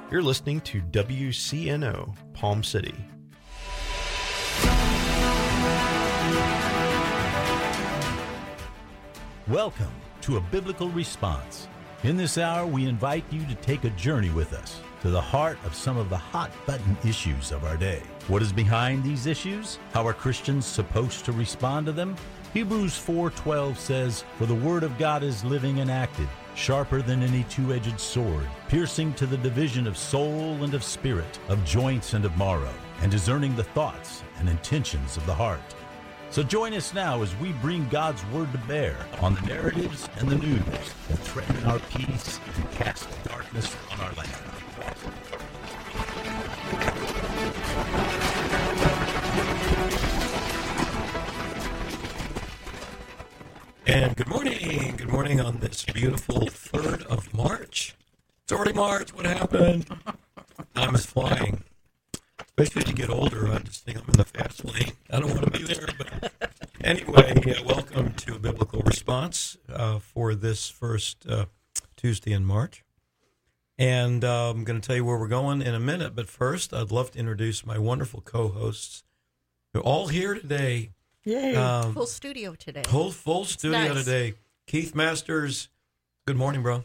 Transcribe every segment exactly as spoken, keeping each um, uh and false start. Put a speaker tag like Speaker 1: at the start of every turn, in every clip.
Speaker 1: You're listening to W C N O, Palm City.
Speaker 2: Welcome to A Biblical Response. In this hour, we invite you to take a journey with us to the heart of some of the hot-button issues of our day. What is behind these issues? How are Christians supposed to respond to them? Hebrews four twelve says, "For the word of God is living and active, sharper than any two-edged sword, piercing to the division of soul and of spirit, of joints and of marrow, and discerning the thoughts and intentions of the heart." So join us now as we bring God's word to bear on the narratives and the news that threaten our peace and cast darkness on our land.
Speaker 3: And good morning. Good morning on this beautiful third of March. It's already March. What happened? Time is flying. Especially as you get older, I just think I'm in the fast lane. I don't want to be there. But anyway, uh, welcome to A Biblical Response uh, for this first uh, Tuesday in March. And uh, I'm going to tell you where we're going in a minute. But first, I'd love to introduce my wonderful co-hosts. They're all here today.
Speaker 4: Yay.
Speaker 3: Um,
Speaker 4: full studio today.
Speaker 3: Whole full studio
Speaker 4: nice.
Speaker 3: today. Keith Masters, good morning, bro.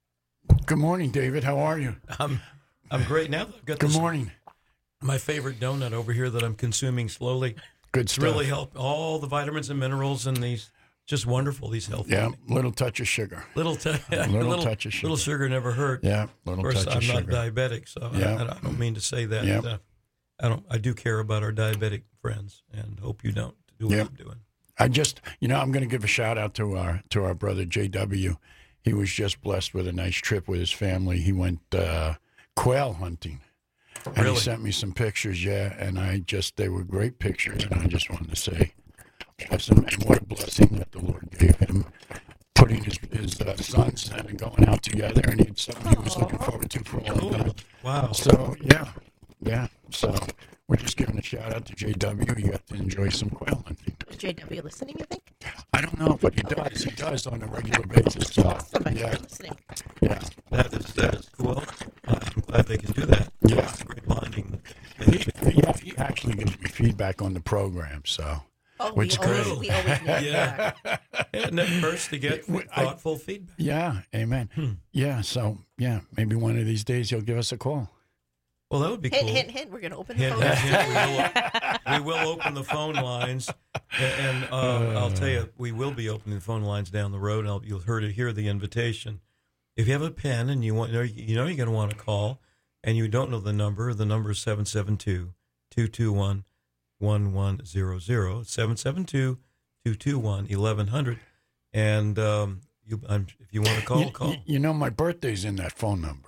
Speaker 5: Good morning, David. How are you?
Speaker 3: I'm I'm great now. That I've got
Speaker 5: Good
Speaker 3: this,
Speaker 5: morning.
Speaker 3: my favorite donut over here that I'm consuming slowly.
Speaker 5: Good
Speaker 3: It's
Speaker 5: stuff.
Speaker 3: really helped all the vitamins and minerals and these just wonderful. These healthy.
Speaker 5: Yeah, little touch of sugar.
Speaker 3: Little, t-
Speaker 5: Little
Speaker 3: little
Speaker 5: touch of sugar.
Speaker 3: Little sugar never hurt.
Speaker 5: Yeah,
Speaker 3: Of
Speaker 5: little
Speaker 3: course,
Speaker 5: touch
Speaker 3: I'm
Speaker 5: of
Speaker 3: not
Speaker 5: sugar.
Speaker 3: diabetic, so
Speaker 5: Yeah.
Speaker 3: I, I don't mean to say that.
Speaker 5: Yep.
Speaker 3: Uh, I don't. I do care about our diabetic friends, and hope you don't do what
Speaker 5: Yep.
Speaker 3: I'm doing.
Speaker 5: I just, you know, I'm going to give a shout out to our to our brother J W. He was just blessed with a nice trip with his family. He went uh, quail hunting, and
Speaker 3: Really?
Speaker 5: he sent me some pictures. Yeah, and I just they were great pictures, and I just wanted to say, blessing, and what a blessing that the Lord gave him, putting his his uh, sons and going out together, and it's something he was looking forward to for a long time.
Speaker 3: Cool. Wow.
Speaker 5: So yeah, yeah. So we're just giving a shout out to J W. You got to enjoy some quail hunting.
Speaker 4: Is J W listening, you think?
Speaker 5: I don't know, but he does. He does on a regular basis. So
Speaker 4: Somebody
Speaker 5: yeah,
Speaker 4: listening.
Speaker 5: yeah,
Speaker 3: That is that is cool. Uh, I'm glad they can do that.
Speaker 5: Yeah.
Speaker 3: It's a great bonding.
Speaker 5: he, yeah. He actually gives me feedback on the program. So
Speaker 4: Oh,
Speaker 5: Which
Speaker 4: we
Speaker 5: is
Speaker 4: always,
Speaker 5: great.
Speaker 4: we always need
Speaker 3: Yeah.
Speaker 4: feedback.
Speaker 3: Isn't it first to get
Speaker 5: We- I-
Speaker 3: thoughtful feedback?
Speaker 5: yeah, amen.
Speaker 3: Hmm.
Speaker 5: Yeah, so yeah, maybe one of these days he'll give us a call.
Speaker 3: Well, that would be
Speaker 4: Hint,
Speaker 3: cool.
Speaker 4: hint, hint. We're going to open the
Speaker 3: Hint,
Speaker 4: phone.
Speaker 3: hint, hint. We, will, we will open the phone lines, and, and uh, I'll tell you, we will be opening the phone lines down the road. And I'll, you'll hear, hear the invitation. If you have a pen and you want, you know, you know you're going to want to call, and you don't know the number, the number is seven seven two, two two one, one one zero zero, seven seven two, two two one, eleven hundred. And um, you, I'm, if you want to call,
Speaker 5: you,
Speaker 3: call.
Speaker 5: you- you know, my birthday's in that phone number.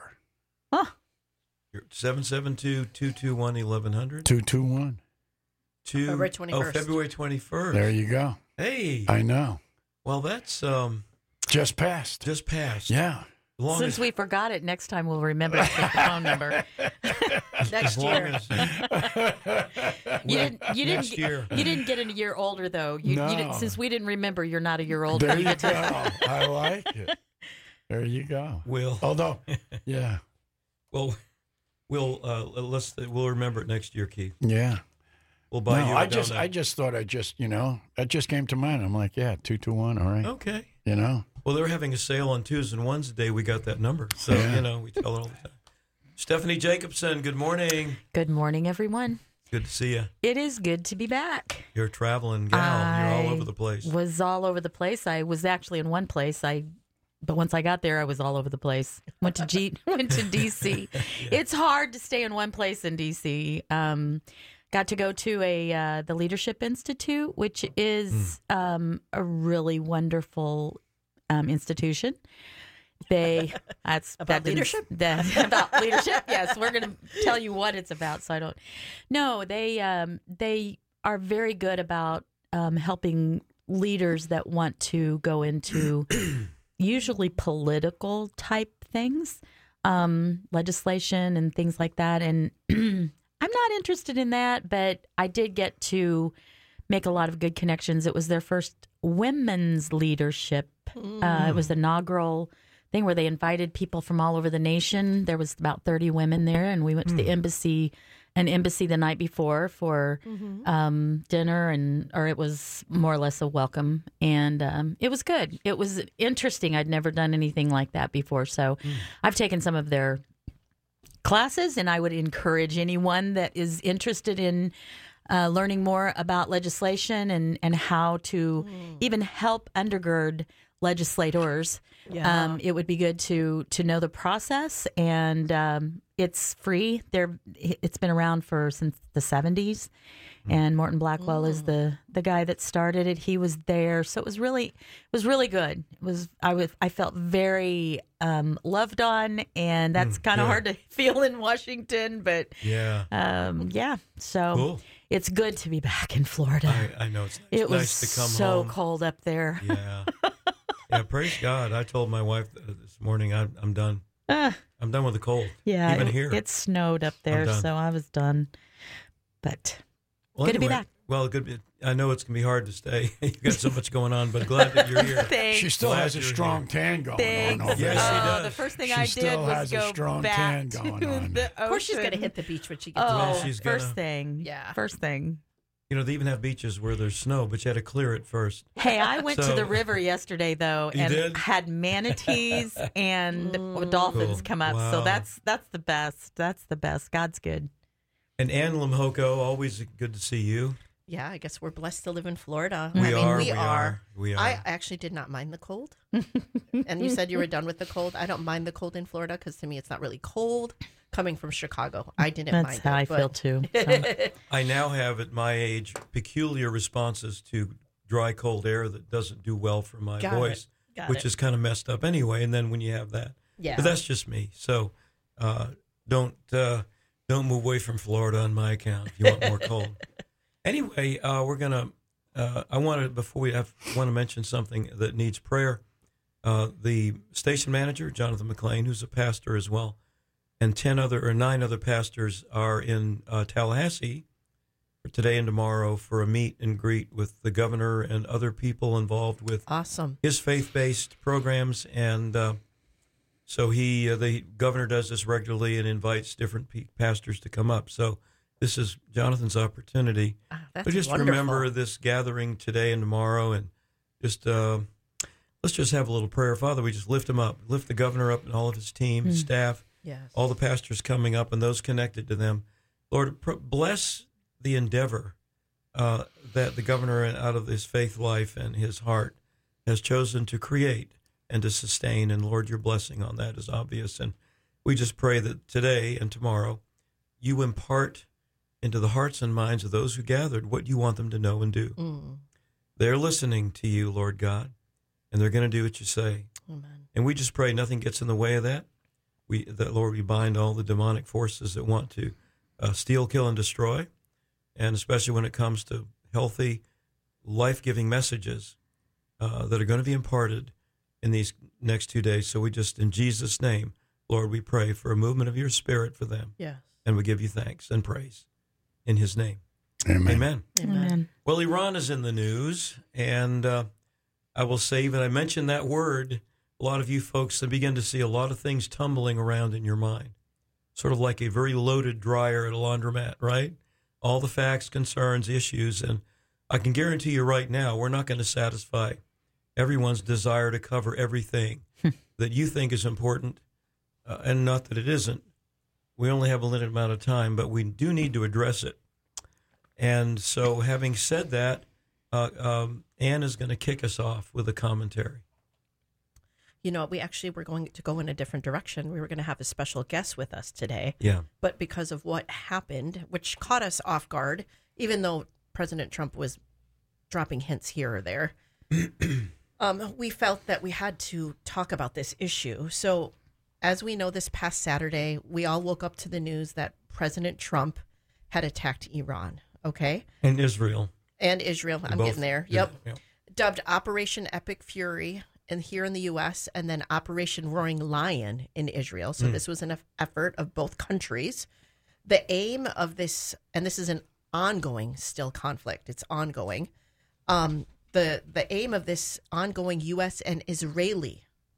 Speaker 3: seven seven two, two two one, eleven hundred.
Speaker 5: Two two one.
Speaker 3: Two,
Speaker 4: February
Speaker 3: oh,
Speaker 4: twenty-first.
Speaker 3: February twenty-first.
Speaker 5: There you go.
Speaker 3: Hey.
Speaker 5: I know.
Speaker 3: Well, that's um,
Speaker 5: Just passed.
Speaker 3: just passed.
Speaker 5: Yeah.
Speaker 3: As long
Speaker 6: Since
Speaker 3: as,
Speaker 6: we forgot it, next time we'll remember to take the phone number.
Speaker 3: as
Speaker 4: Next
Speaker 3: long
Speaker 4: year.
Speaker 3: as-
Speaker 6: You didn't. You didn't.
Speaker 3: next
Speaker 6: get-
Speaker 3: year.
Speaker 6: You didn't get a year older though. You, you
Speaker 5: No.
Speaker 6: didn't, since we didn't remember, you're not a year older.
Speaker 5: There
Speaker 6: You
Speaker 5: you
Speaker 6: get
Speaker 5: go.
Speaker 6: to-
Speaker 5: I like it. There you go.
Speaker 3: We'll,
Speaker 5: Although, yeah,
Speaker 3: well, we'll uh, let's we'll remember it next year, Keith.
Speaker 5: yeah.
Speaker 3: We'll buy
Speaker 5: No,
Speaker 3: you. a
Speaker 5: I just,
Speaker 3: donut.
Speaker 5: I just thought I just, you know, that just came to mind. I'm like, yeah, two two one. All right.
Speaker 3: Okay.
Speaker 5: You know.
Speaker 3: Well, they're having a sale on Tuesdays and Wednesday. We got that number, so
Speaker 5: Yeah.
Speaker 3: you know we tell it all the time. Stephanie Jacobson, good morning.
Speaker 6: Good morning, everyone.
Speaker 3: Good to see you.
Speaker 6: It is good to be back.
Speaker 3: You're a traveling gal. You're all
Speaker 6: I
Speaker 3: over the place.
Speaker 6: Was all over the place. I was actually in one place. I, but once I got there, I was all over the place. Went to G, went to D C. It's hard to stay in one place in D C. Um, got to go to a uh, the Leadership Institute, which is um, a really wonderful um, institution. They that's
Speaker 4: About
Speaker 6: that didn't-
Speaker 4: leadership?
Speaker 6: that- about leadership. Yes, we're going to tell you what it's about. So I don't. No, they um, they are very good about um, helping leaders that want to go into usually political type things, um, legislation and things like that. And I'm not interested in that, but I did get to make a lot of good connections. It was their first women's leadership. Uh, it was the inaugural thing where they invited people from all over the nation. There was about thirty women there, and we went to the embassy, an embassy the night before for um, dinner, and or it was more or less a welcome, and um, it was good. It was interesting. I'd never done anything like that before, so I've taken some of their classes, and I would encourage anyone that is interested in uh, learning more about legislation and, and how to mm. even help undergird legislators.
Speaker 4: Yeah.
Speaker 6: Um, it would be good to to know the process, and um, it's free. There, it's been around for since the seventies, and Morton Blackwell mm. is the the guy that started it. He was there, so it was really it was really good. It was I was I felt very um, loved on, and that's
Speaker 3: Mm,
Speaker 6: kind of
Speaker 3: good.
Speaker 6: hard to feel in Washington, but
Speaker 3: Yeah.
Speaker 6: um, yeah. So
Speaker 3: Cool.
Speaker 6: it's good to be back in Florida.
Speaker 3: I, I know it's,
Speaker 6: it
Speaker 3: it's
Speaker 6: was
Speaker 3: nice to come
Speaker 6: so
Speaker 3: home.
Speaker 6: cold up there.
Speaker 3: Yeah. Yeah, praise God. I told my wife uh, this morning I'm, I'm done.
Speaker 6: Ah,
Speaker 3: I'm done with the cold.
Speaker 6: yeah,
Speaker 3: Even
Speaker 6: it,
Speaker 3: here.
Speaker 6: it snowed up there,
Speaker 3: done.
Speaker 6: so I was done. But
Speaker 3: Well,
Speaker 6: good to be
Speaker 3: anyway,
Speaker 6: back.
Speaker 3: Well, good. I know it's going to be hard to stay. You've got so much going on, but glad that you're here.
Speaker 6: Thanks.
Speaker 5: She still
Speaker 3: Glad
Speaker 5: has a
Speaker 3: you're
Speaker 5: strong tan going
Speaker 6: Thanks.
Speaker 5: on over
Speaker 3: Yes,
Speaker 5: there.
Speaker 3: she
Speaker 6: Oh,
Speaker 3: does.
Speaker 6: the first thing
Speaker 5: She
Speaker 6: I did
Speaker 5: still
Speaker 6: was
Speaker 5: has a
Speaker 6: go
Speaker 5: strong
Speaker 6: back
Speaker 5: tan
Speaker 6: to
Speaker 5: going on.
Speaker 6: the
Speaker 4: Of course, she's going to
Speaker 6: ocean.
Speaker 4: hit the beach when she gets
Speaker 6: Oh,
Speaker 3: Well,
Speaker 4: back.
Speaker 3: she's
Speaker 6: first
Speaker 3: gonna-
Speaker 6: thing.
Speaker 4: Yeah.
Speaker 6: First thing.
Speaker 3: You know, they even have beaches where there's snow, but you had to clear it first.
Speaker 6: Hey, I went to
Speaker 3: So-
Speaker 6: the river yesterday though,
Speaker 3: You
Speaker 6: and
Speaker 3: did?
Speaker 6: had manatees and dolphins
Speaker 3: Cool.
Speaker 6: come up.
Speaker 3: Wow.
Speaker 6: So that's that's the best. That's the best. God's good.
Speaker 3: And Ann Lemhoko, always good to see you.
Speaker 4: Yeah, I guess we're blessed to live in Florida.
Speaker 3: We
Speaker 4: I mean,
Speaker 3: are,
Speaker 4: we,
Speaker 3: we
Speaker 4: are.
Speaker 3: are, we are.
Speaker 4: I actually did not mind the cold. And you said you were done with the cold. I don't mind the cold in Florida because to me it's not really cold. Coming from Chicago, I didn't
Speaker 6: That's
Speaker 4: mind
Speaker 6: how
Speaker 4: it.
Speaker 6: I
Speaker 4: but-
Speaker 6: feel too. So.
Speaker 3: I now have, at my age, peculiar responses to dry, cold air that doesn't do well for my
Speaker 4: Got it.
Speaker 3: voice,
Speaker 4: Got
Speaker 3: which
Speaker 4: it.
Speaker 3: is kind of messed up anyway. And then when you have that,
Speaker 4: Yeah.
Speaker 3: but that's just me. So uh, don't uh, don't move away from Florida on my account if you want more cold. Anyway, uh, we're gonna. Uh, I want to before we have want to mention something that needs prayer. Uh, the station manager, Jonathan McLean, who's a pastor as well, and ten other or nine other pastors are in uh, Tallahassee for today and tomorrow for a meet and greet with the governor and other people involved with
Speaker 4: Awesome.
Speaker 3: his faith-based programs. And uh, so he, uh, the governor does this regularly and invites different pe- pastors to come up. So this is Jonathan's opportunity.
Speaker 4: Ah, that's
Speaker 3: But just
Speaker 4: wonderful.
Speaker 3: remember this gathering today and tomorrow, and just uh, let's just have a little prayer. Father, we just lift him up, lift the governor up and all of his team, his staff,
Speaker 4: Yes.
Speaker 3: all the pastors coming up and those connected to them. Lord, pr- bless the endeavor uh, that the governor, out of his faith life and his heart, has chosen to create and to sustain. And Lord, your blessing on that is obvious. And we just pray that today and tomorrow you impart into the hearts and minds of those who gathered what you want them to know and do.
Speaker 4: Mm.
Speaker 3: They're listening to you, Lord God, and they're going to do what you say.
Speaker 4: Amen.
Speaker 3: And we just pray nothing gets in the way of that. We, that Lord, we bind all the demonic forces that want to uh, steal, kill, and destroy, and especially when it comes to healthy, life-giving messages uh, that are going to be imparted in these next two days. So we just, in Jesus' name, Lord, we pray for a movement of your Spirit for them,
Speaker 4: Yes.
Speaker 3: and we give you thanks and praise in His name.
Speaker 5: Amen.
Speaker 3: Amen.
Speaker 4: Amen.
Speaker 6: Amen.
Speaker 3: Well, Iran is in the news, and uh, I will say, even I mentioned that word, a lot of you folks have begin to see a lot of things tumbling around in your mind, sort of like a very loaded dryer at a laundromat, right? All the facts, concerns, issues, and I can guarantee you right now, we're not going to satisfy everyone's desire to cover everything that you think is important, uh, and not that it isn't. We only have a limited amount of time, but we do need to address it. And so, having said that, uh, um, Ann is going to kick us off with a commentary.
Speaker 4: You know, we actually were going to go in a different direction. We were going to have a special guest with us today.
Speaker 3: Yeah.
Speaker 4: But because of what happened, which caught us off guard, even though President Trump was dropping hints here or there, um, we felt that we had to talk about this issue. So, as we know, this past Saturday, we all woke up to the news that President Trump had attacked Iran, okay?
Speaker 3: And Israel.
Speaker 4: And Israel. I'm
Speaker 3: Both.
Speaker 4: getting there.
Speaker 3: Yeah,
Speaker 4: Yep.
Speaker 3: yeah.
Speaker 4: Dubbed Operation Epic Fury and here in the U S, and then Operation Roaring Lion in Israel. So this was an eff- effort of both countries. The aim of this, and this is an ongoing still conflict, it's ongoing. Um, the, the aim of this ongoing U S and Israeli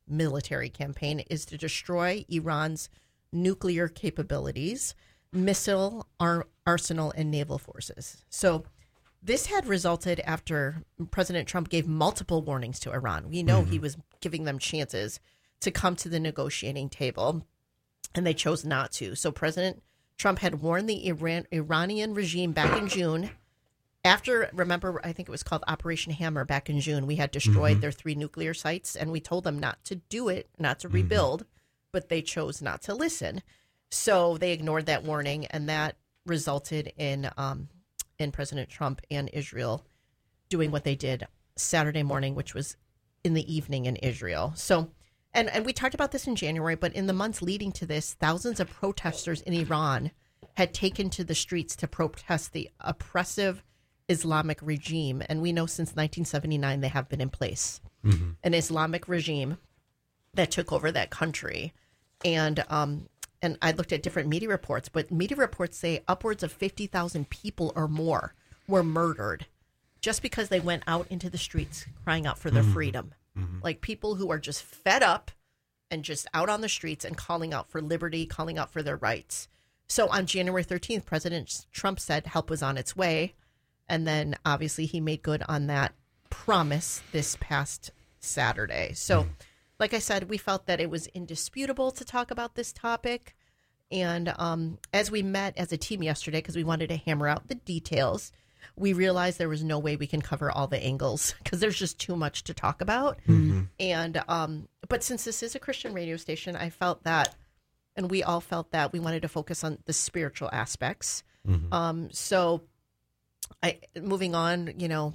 Speaker 4: military campaign is to destroy Iran's nuclear capabilities, missile ar- arsenal, and naval forces. So this had resulted after President Trump gave multiple warnings to Iran. We know mm-hmm. he was giving them chances to come to the negotiating table, and they chose not to. So President Trump had warned the Iran- Iranian regime back in June. After, remember, I think it was called Operation Hammer back in June, we had destroyed mm-hmm. their three nuclear sites, and we told them not to do it, not to mm-hmm. rebuild, but they chose not to listen. So they ignored that warning, and that resulted in um, in President Trump and Israel doing what they did Saturday morning, which was in the evening in Israel. So, and, and we talked about this in January, but in the months leading to this, thousands of protesters in Iran had taken to the streets to protest the oppressive Islamic regime. And we know since nineteen seventy-nine, they have been in place. Mm-hmm. An Islamic regime that took over that country. And um, and I looked at different media reports, but media reports say upwards of fifty thousand people or more were murdered just because they went out into the streets crying out for their mm-hmm. freedom. Mm-hmm. Like people who are just fed up and just out on the streets and calling out for liberty, calling out for their rights. So on January thirteenth, President Trump said help was on its way. And then obviously he made good on that promise this past Saturday. So mm-hmm. like I said, we felt that it was indisputable to talk about this topic. And um, as we met as a team yesterday, because we wanted to hammer out the details, we realized there was no way we can cover all the angles because there's just too much to talk about. Mm-hmm. And um, but since this is a Christian radio station, I felt that, and we all felt that we wanted to focus on the spiritual aspects. Mm-hmm. Um, so I, moving on, you know,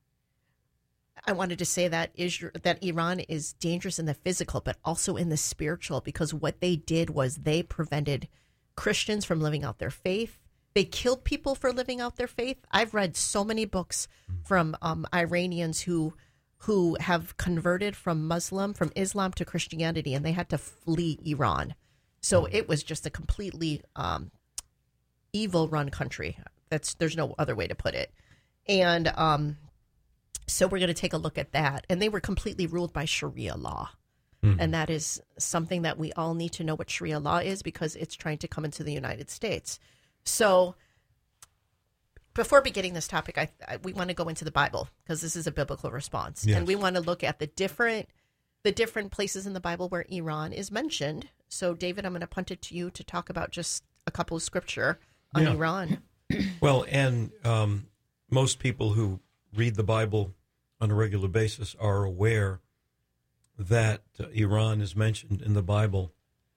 Speaker 4: I wanted to say that Israel, that Iran is dangerous in the physical, but also in the spiritual, because what they did was they prevented Christians from living out their faith. They killed people for living out their faith. I've read so many books from um, Iranians who who have converted from Muslim, from Islam to Christianity, and they had to flee Iran. So it was just a completely um, evil-run country. That's there's no other way to put it. And um, so we're going to take a look at that. And they were completely ruled by Sharia law. Mm-hmm. And that is something that we all need to know what Sharia law is, because it's trying to come into the United States. So before beginning this topic, I, I we want to go into the Bible, because this is a biblical response. Yes. And we want to look at the different the different places in the Bible where Iran is mentioned. So, David, I'm going to punt it to you to talk about just a couple of scripture on yeah. Iran.
Speaker 3: Well, and um, most people who read the Bible on a regular basis are aware that uh, Iran is mentioned in the Bible.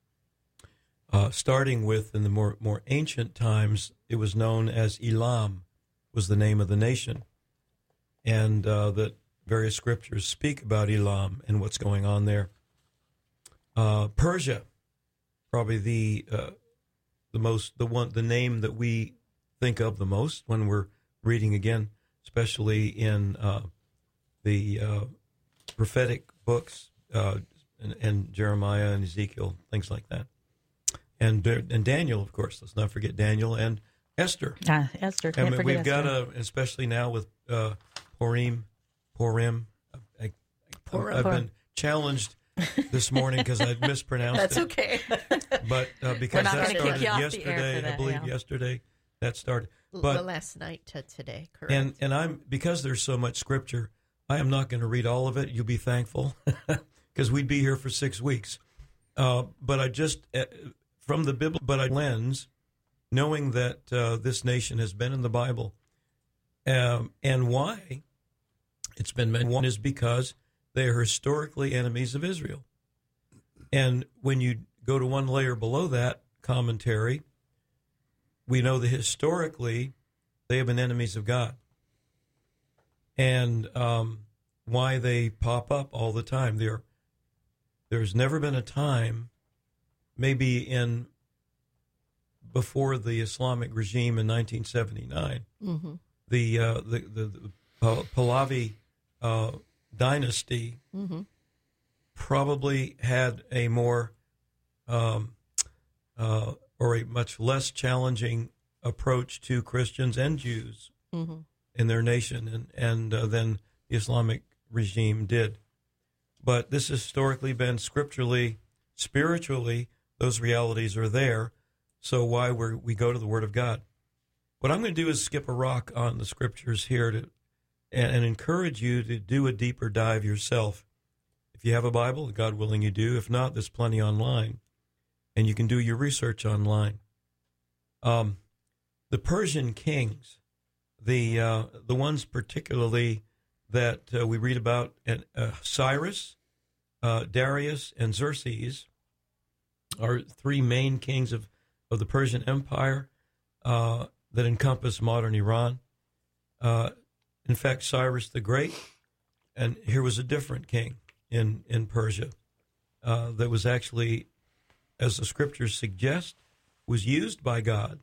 Speaker 3: Uh, starting with, in the more more ancient times, it was known as Elam, was the name of the nation, and uh, that various scriptures speak about Elam and what's going on there. Uh, Persia, probably the uh, the most the one the name that we think of the most when we're reading again, especially in uh, the uh, prophetic books uh, and, and Jeremiah and Ezekiel, things like that. And and Daniel, of course. Let's not forget Daniel and Esther.
Speaker 6: Uh, Esther, can't
Speaker 3: I mean,
Speaker 6: forget
Speaker 3: we've
Speaker 6: Esther.
Speaker 3: got a, especially now with uh, Purim, Purim. I, I,
Speaker 4: Purim.
Speaker 3: I've been challenged this morning because I mispronounced
Speaker 4: That's
Speaker 3: it.
Speaker 4: okay.
Speaker 3: But uh, because
Speaker 6: not
Speaker 3: that
Speaker 6: gonna kick
Speaker 3: started
Speaker 6: you off the air
Speaker 3: yesterday,
Speaker 6: for that,
Speaker 3: I believe
Speaker 6: yeah.
Speaker 3: yesterday that started.
Speaker 4: But
Speaker 3: But
Speaker 4: last night to today, correct?
Speaker 3: and and I'm because there's so much scripture, I am not going to read all of it. You'll be thankful, because we'd be here for six weeks. Uh, but I just. Uh, From the Bible, but I lens, knowing that uh, this nation has been in the Bible, um, and why it's been mentioned. One is because they are historically enemies of Israel, and when you go to one layer below that commentary, we know that historically they have been enemies of God, and um, why they pop up all the time. There, there's never been a time. Maybe in before the Islamic regime in nineteen seventy-nine, mm-hmm. the, uh, the the the Pahlavi uh, dynasty mm-hmm. probably had a more um, uh, or a much less challenging approach to Christians and Jews mm-hmm. in their nation, and and uh, than the Islamic regime did. But this has historically been scripturally, spiritually, those realities are there. So why we're, we go to the Word of God. What I'm going to do is skip a rock on the scriptures here to and, and encourage you to do a deeper dive yourself. If you have a Bible, God willing you do. If not, there's plenty online. And you can do your research online. Um, the Persian kings, the uh, the ones particularly that uh, we read about, uh, Cyrus, uh, Darius, and Xerxes are three main kings of, of the Persian Empire uh, that encompass modern Iran. Uh, in fact, Cyrus the Great, and here was a different king in, in Persia uh, that was actually, as the scriptures suggest, was used by God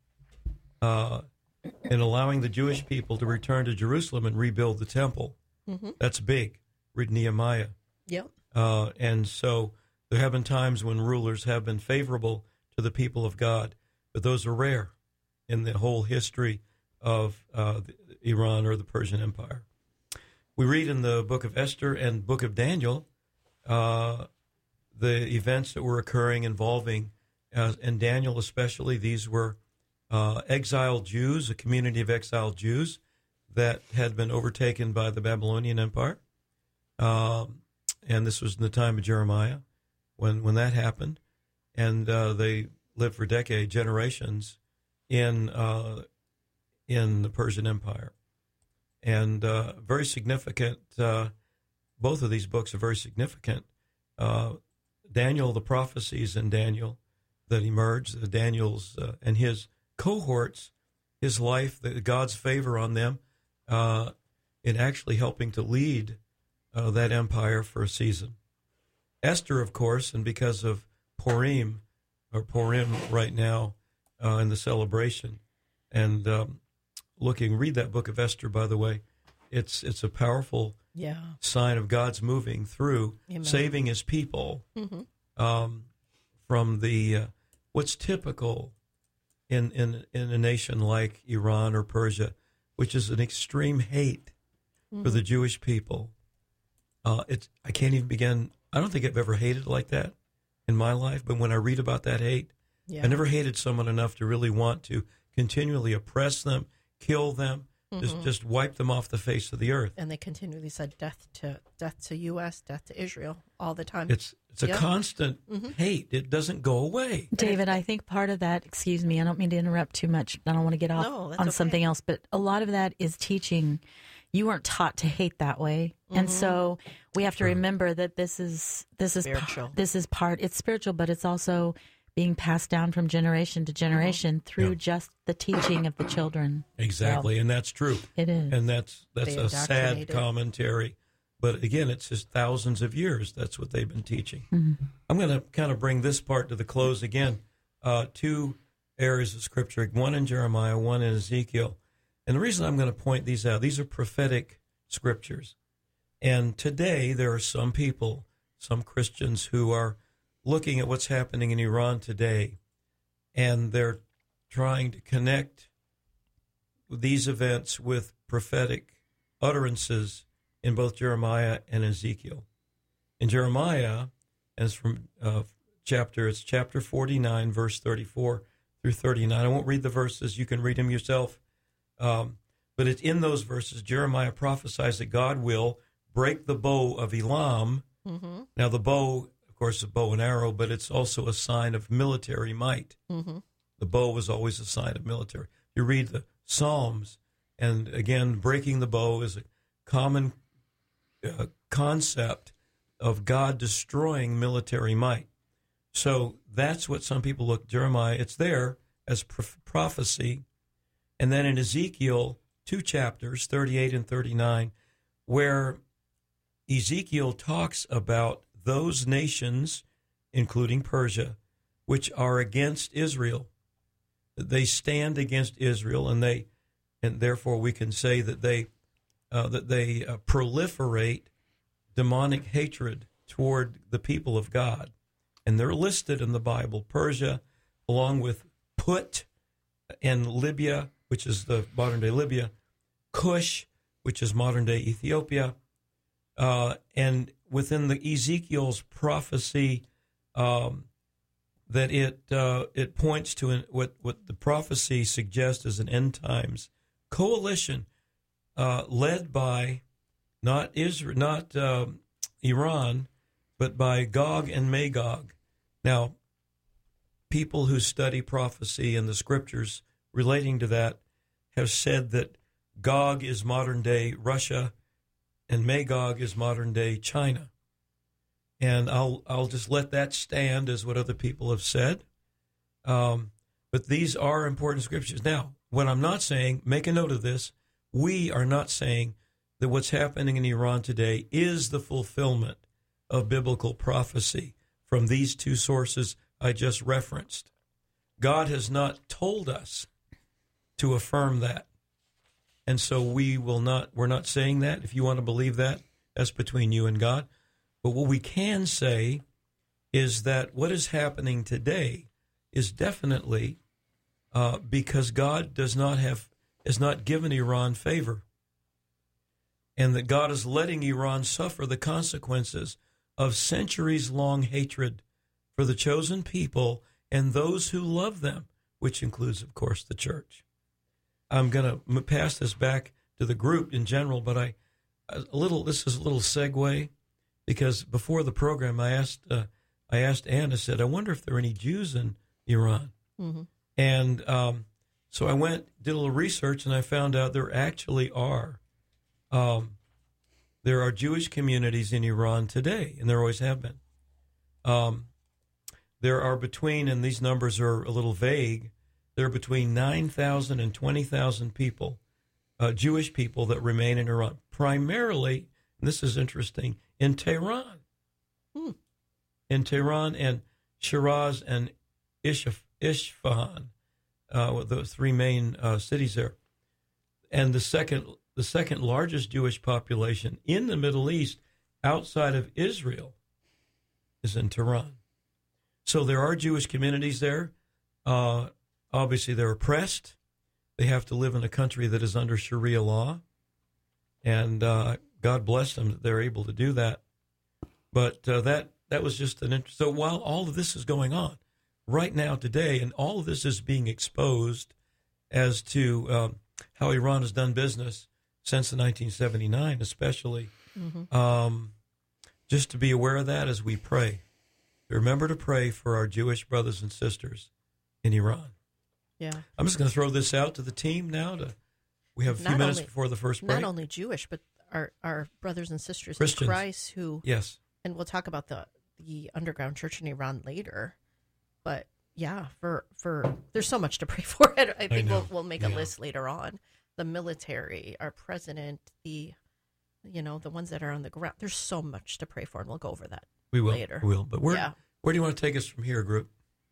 Speaker 3: uh, in allowing the Jewish people to return to Jerusalem and rebuild the temple. Mm-hmm. That's big. Read Nehemiah.
Speaker 4: Yep.
Speaker 3: Uh, and so there have been times when rulers have been favorable to the people of God, but those are rare in the whole history of uh, Iran or the Persian Empire. We read in the book of Esther and book of Daniel uh, the events that were occurring involving, uh, and Daniel especially, these were uh, exiled Jews, a community of exiled Jews that had been overtaken by the Babylonian Empire. Um, and this was in the time of Jeremiah when, when that happened. And uh, they lived for decades, generations in uh, in the Persian Empire. And uh, very significant, uh, both of these books are very significant. Uh, Daniel, the prophecies in Daniel that emerged, the Daniel's uh, and his cohorts, his life, the, God's favor on them uh, in actually helping to lead uh, that empire for a season. Esther, of course, and because of Purim, or Purim right now uh, in the celebration, and um, looking, read that book of Esther, by the way. It's it's a powerful
Speaker 4: yeah.
Speaker 3: sign of God's moving through,
Speaker 4: Amen. Saving
Speaker 3: his people
Speaker 4: mm-hmm.
Speaker 3: um, from the uh, what's typical in, in in a nation like Iran or Persia, which is an extreme hate mm-hmm. for the Jewish people. Uh, it's I can't even begin. I don't think I've ever hated like that in my life, but when I read about that hate, yeah. I never hated someone enough to really want to continually oppress them, kill them, mm-hmm. just just wipe them off the face of the earth.
Speaker 4: And they continually said death to death to U S, death to Israel all the time.
Speaker 3: It's it's a
Speaker 4: yep.
Speaker 3: constant mm-hmm. hate. It doesn't go away.
Speaker 6: David, I think part of that, excuse me, I don't mean to interrupt too much. I don't want to get off
Speaker 4: no,
Speaker 6: on
Speaker 4: okay.
Speaker 6: something else, but a lot of that is teaching. You weren't taught to hate that way. Mm-hmm. And so we have to remember that this is this is
Speaker 4: spiritual.
Speaker 6: this is part it's spiritual, but it's also being passed down from generation to generation mm-hmm. through yeah. just the teaching of the children.
Speaker 3: Exactly, so, and that's true.
Speaker 6: It is.
Speaker 3: And that's that's a sad commentary. But again, it's just thousands of years. That's what they've been teaching. Mm-hmm. I'm going to kind of bring this part to the close again. Uh, two areas of Scripture, one in Jeremiah, one in Ezekiel. And the reason I'm going to point these out, these are prophetic Scriptures. And today there are some people, some Christians who are looking at what's happening in Iran today, and they're trying to connect these events with prophetic utterances in both Jeremiah and Ezekiel. In Jeremiah, and it's from uh, chapter, it's chapter forty-nine, verse thirty-four through thirty-nine. I won't read the verses. You can read them yourself. Um, but it's in those verses, Jeremiah prophesies that God will break the bow of Elam. Mm-hmm. Now, the bow, of course, is a bow and arrow, but it's also a sign of military might. Mm-hmm. The bow was always a sign of military. You read the Psalms, and again, breaking the bow is a common uh, concept of God destroying military might. So that's what some people look, Jeremiah, it's there as pro- prophecy. And then in Ezekiel, two chapters, thirty-eight and thirty-nine, where Ezekiel talks about those nations, including Persia, which are against Israel. They stand against Israel, and they, and therefore we can say that they, uh, that they uh, proliferate demonic hatred toward the people of God, and they're listed in the Bible. Persia, along with Put and Libya, which is the modern-day Libya, Cush, which is modern-day Ethiopia, Uh, and within the Ezekiel's prophecy, um, that it uh, it points to an, what what the prophecy suggests as an end times coalition uh, led by not Israel, not um, Iran, but by Gog and Magog. Now, people who study prophecy and the scriptures relating to that have said that Gog is modern day Russia and Magog is modern day China. And I'll I'll just let that stand as what other people have said. Um, but these are important scriptures. Now, what I'm not saying, make a note of this, we are not saying that what's happening in Iran today is the fulfillment of biblical prophecy from these two sources I just referenced. God has not told us to affirm that. And so we will not, we're not saying that. If you want to believe that, that's between you and God. But what we can say is that what is happening today is definitely uh, because God does not have, has not given Iran favor. And that God is letting Iran suffer the consequences of centuries-long hatred for the chosen people and those who love them, which includes, of course, the church. I'm going to pass this back to the group in general, but I a little. This is a little segue, because before the program, I asked uh, I asked Ann. I said, I wonder if there are any Jews in Iran. Mm-hmm. And um, so I went, did a little research, and I found out there actually are. Um, there are Jewish communities in Iran today, and there always have been. Um, there are between, and these numbers are a little vague, there are between nine thousand and twenty thousand people, uh, Jewish people that remain in Iran, primarily, and this is interesting, in Tehran. Hmm. In Tehran and Shiraz and Ishf- Isfahan, uh, those three main uh, cities there. And the second the second largest Jewish population in the Middle East outside of Israel is in Tehran. So there are Jewish communities there. Uh, obviously, they're oppressed. They have to live in a country that is under Sharia law. And uh, God bless them that they're able to do that. But uh, that, that was just an interest. So while all of this is going on right now today, and all of this is being exposed as to um, how Iran has done business since the nineteen seventy-nine, especially, mm-hmm. um, just to be aware of that as we pray. Remember to pray for our Jewish brothers and sisters in Iran.
Speaker 4: Yeah.
Speaker 3: I'm just going to throw this out to the team now. To we have a few
Speaker 4: not
Speaker 3: minutes
Speaker 4: only,
Speaker 3: before the first break.
Speaker 4: Not only Jewish, but our, our brothers and sisters
Speaker 3: Christians.
Speaker 4: in Christ who,
Speaker 3: yes,
Speaker 4: and we'll talk about the the underground church in Iran later. But yeah, for for there's so much to pray for. I think I we'll we'll make
Speaker 3: yeah.
Speaker 4: a list later on. The military, our president, the you know the ones that are on the ground. There's so much to pray for, and we'll go over that.
Speaker 3: We will.
Speaker 4: later.
Speaker 3: We will. But where
Speaker 4: yeah.
Speaker 3: where do you want to take us from here, group?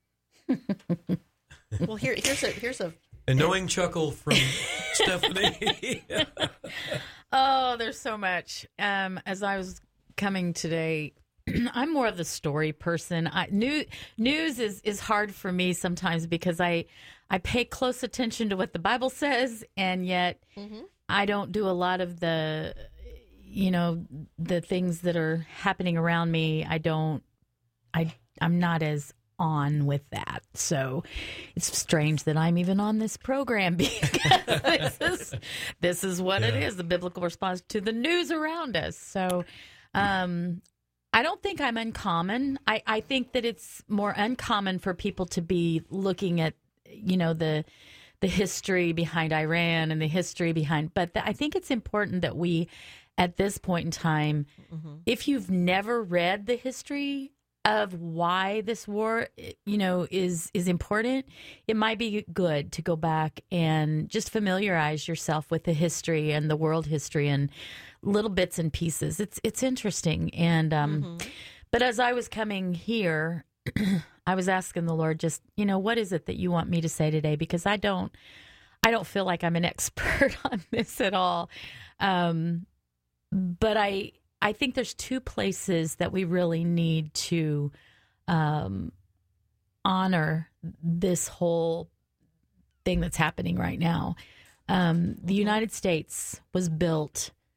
Speaker 4: Well, here here's a here's a
Speaker 3: a knowing chuckle from Stephanie.
Speaker 6: Oh, there's so much. Um, as I was coming today, I'm more of the story person. I, new, news is, is hard for me sometimes because I I pay close attention to what the Bible says, and yet mm-hmm. I don't do a lot of the, you know, the things that are happening around me. I don't, I I'm not as on with that. So it's strange that I'm even on this program because this is this is what yeah. it is, the biblical response to the news around us. So um I don't think I'm uncommon. I, I think that it's more uncommon for people to be looking at, you know, the the history behind Iran and the history behind, but the, I think it's important that we, at this point in time, mm-hmm. if you've never read the history of why this war, you know, is is important, it might be good to go back and just familiarize yourself with the history and the world history and little bits and pieces. It's it's interesting. And um, mm-hmm. but as I was coming here, I was asking the Lord, just, you know, what is it that you want me to say today? Because I don't, I don't feel like I'm an expert on this at all. Um, but I. I think there's two places that we really need to um, honor this whole thing that's happening right now. Um, the United States was built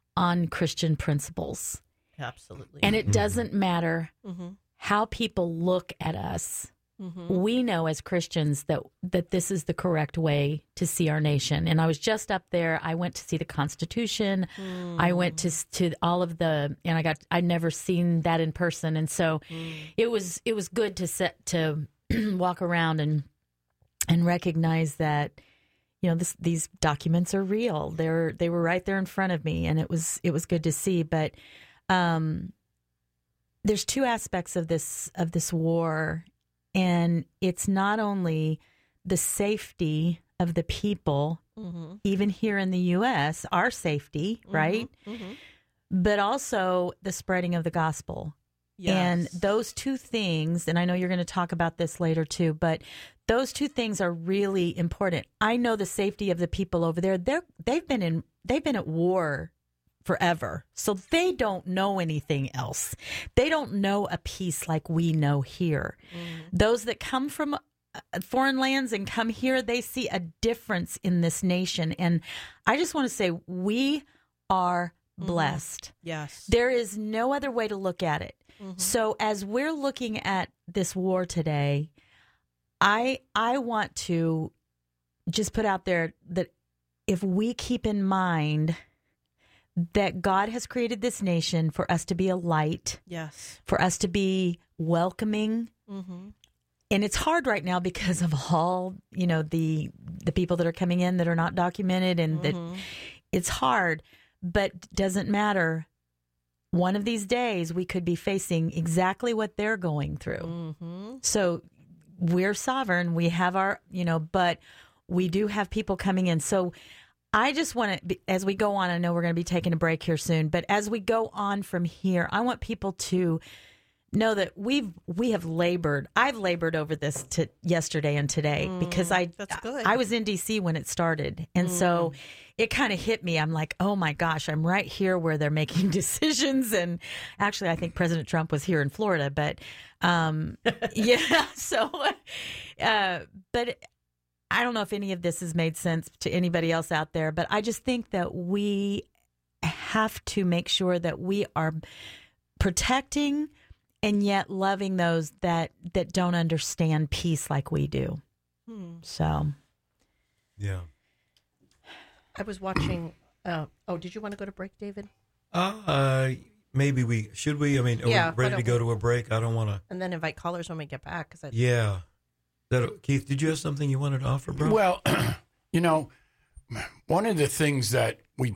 Speaker 6: on Christian principles.
Speaker 4: Absolutely.
Speaker 6: And it doesn't matter
Speaker 4: Mm-hmm.
Speaker 6: how people look at us.
Speaker 4: Mm-hmm.
Speaker 6: We know as Christians that that this is the correct way to see our nation. And I was just up there. I went to see the Constitution.
Speaker 4: Mm.
Speaker 6: I went to to all of the, and I got I'd never seen that in person, and so
Speaker 4: Mm.
Speaker 6: it was it was good to set to walk around and and recognize that, you know, this these documents are real. They're they were right there in front of me, and it was it was good to see. But um, there's two aspects of this of this war. And it's not only the safety of the people,
Speaker 4: Mm-hmm.
Speaker 6: even here in the U S, our safety, right?
Speaker 4: Mm-hmm.
Speaker 6: But also the spreading of the gospel.
Speaker 4: Yes.
Speaker 6: And those two things, and I know you're going to talk about this later too, but those two things are really important. I know the safety of the people over there. They're they've been in they've been at war forever. So they don't know anything else. They don't know a peace like we know here.
Speaker 4: Mm.
Speaker 6: Those that come from uh, foreign lands and come here, they see a difference in this nation. And I just want to say we are blessed.
Speaker 4: Yes.
Speaker 6: There is no other way to look at it.
Speaker 4: Mhm.
Speaker 6: So as we're looking at this war today, I I want to just put out there that if we keep in mind that God has created this nation for us to be a light,
Speaker 4: Yes.
Speaker 6: for us to be welcoming.
Speaker 4: Mm-hmm.
Speaker 6: And it's hard right now because of all, you know, the the people that are coming in that are not documented, and
Speaker 4: Mm-hmm.
Speaker 6: that it's hard, but doesn't matter. One of these days we could be facing exactly what they're going through.
Speaker 4: Mm-hmm.
Speaker 6: So we're sovereign. We have our, you know, but we do have people coming in. So I just want to, as we go on, I know we're going to be taking a break here soon, but as we go on from here, I want people to know that we've we have labored. I've labored over this to yesterday and today because I
Speaker 4: that's good.
Speaker 6: I was in D C when it started, and so it kind of hit me. I'm like, oh my gosh, I'm right here where they're making decisions. And actually, I think President Trump was here in Florida, but um, yeah. So, uh, but. I don't know if any of this has made sense to anybody else out there, but I just think that we have to make sure that we are protecting and yet loving those that, that don't understand peace like we do.
Speaker 4: Hmm.
Speaker 6: So,
Speaker 3: Yeah.
Speaker 4: I was watching. Uh, oh, did you want to go to break, David?
Speaker 3: Uh, maybe we should we? I mean, are
Speaker 4: Yeah,
Speaker 3: we
Speaker 4: why
Speaker 3: ready to
Speaker 4: don't
Speaker 3: go to a break? I don't want to.
Speaker 4: And then invite callers when we get back. Cause I,
Speaker 3: Yeah. That, Keith, did you have something you wanted to offer, bro?
Speaker 5: Well, you know, one of the things that we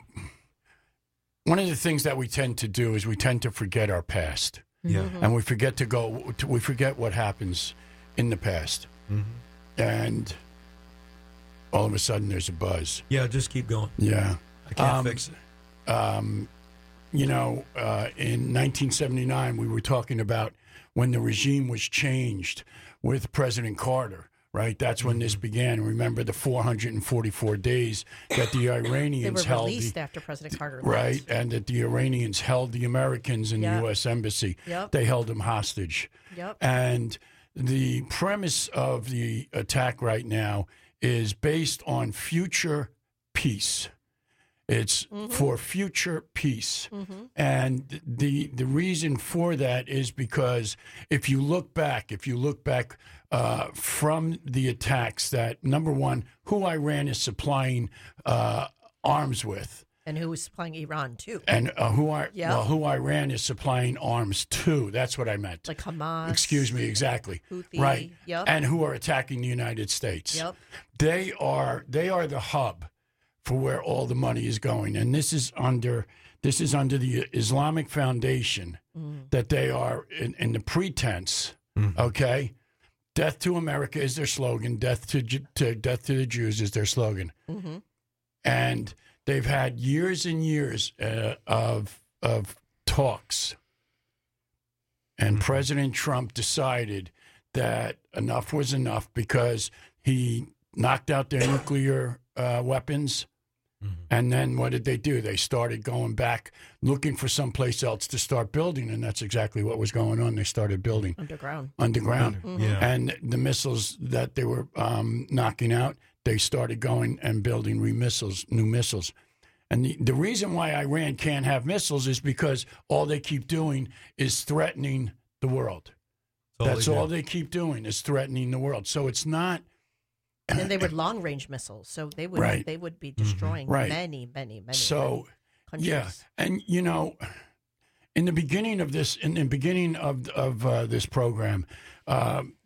Speaker 5: one of the things that we tend to do is we tend to forget our past,
Speaker 3: yeah.
Speaker 5: and we forget to go. To, we forget what happens in the past,
Speaker 3: Mm-hmm.
Speaker 5: and all of a sudden there's a buzz.
Speaker 3: Yeah, just keep going.
Speaker 5: Yeah,
Speaker 3: I can't
Speaker 5: Um,
Speaker 3: fix it.
Speaker 5: um, you know, uh, in nineteen seventy-nine, we were talking about when the regime was changed with President Carter, right? That's when this began. Remember the four hundred forty-four days that the
Speaker 4: they
Speaker 5: Iranians
Speaker 4: were
Speaker 5: held,
Speaker 4: released
Speaker 5: the,
Speaker 4: after President Carter left.
Speaker 5: right? And that the Iranians held the Americans in
Speaker 4: Yep.
Speaker 5: the U S Embassy.
Speaker 4: Yep.
Speaker 5: They held them hostage.
Speaker 4: Yep.
Speaker 5: And the premise of the attack right now is based on future peace. It's for future peace.
Speaker 4: Mm-hmm.
Speaker 5: And the the reason for that is because if you look back, if you look back uh, from the attacks that, number one, who Iran is supplying uh, arms with,
Speaker 4: And who was supplying Iran too?
Speaker 5: and uh, who I,
Speaker 4: Yeah.
Speaker 5: well, who Iran is supplying arms to. That's what I meant.
Speaker 4: Like Hamas.
Speaker 5: Excuse me, exactly.
Speaker 4: Houthi,
Speaker 5: Right.
Speaker 4: yep.
Speaker 5: And who are attacking the United States.
Speaker 4: Yep.
Speaker 5: They are they are the hub for where all the money is going. And this is under this is under the Islamic Foundation
Speaker 4: Mm.
Speaker 5: that they are in, in the pretense,
Speaker 3: Mhm.
Speaker 5: okay? Death to America is their slogan. Death to, Ju- to death to the Jews is their slogan.
Speaker 4: Mm-hmm.
Speaker 5: And they've had years and years uh, of of talks. And
Speaker 3: Mhm.
Speaker 5: President Trump decided that enough was enough because he knocked out their nuclear uh, weapons.
Speaker 3: Mhm.
Speaker 5: And then what did they do? They started going back, looking for someplace else to start building. And that's exactly what was going on. They started building
Speaker 4: Underground.
Speaker 5: underground.
Speaker 4: Mhm.
Speaker 3: Yeah.
Speaker 5: And the missiles that they were um, knocking out, they started going and building re missiles, new missiles. And the, the reason why Iran can't have missiles is because all they keep doing is threatening the world.
Speaker 3: all
Speaker 5: That's
Speaker 3: they
Speaker 5: all
Speaker 3: do.
Speaker 5: they keep doing is threatening the world. So it's not.
Speaker 4: And then they would long range missiles, so they would
Speaker 5: Right.
Speaker 4: they would be destroying
Speaker 5: Right.
Speaker 4: many, many, many.
Speaker 5: So,
Speaker 4: many
Speaker 5: yeah,
Speaker 4: countries.
Speaker 5: and you know, in the beginning of this, in the beginning of of uh, this program, um,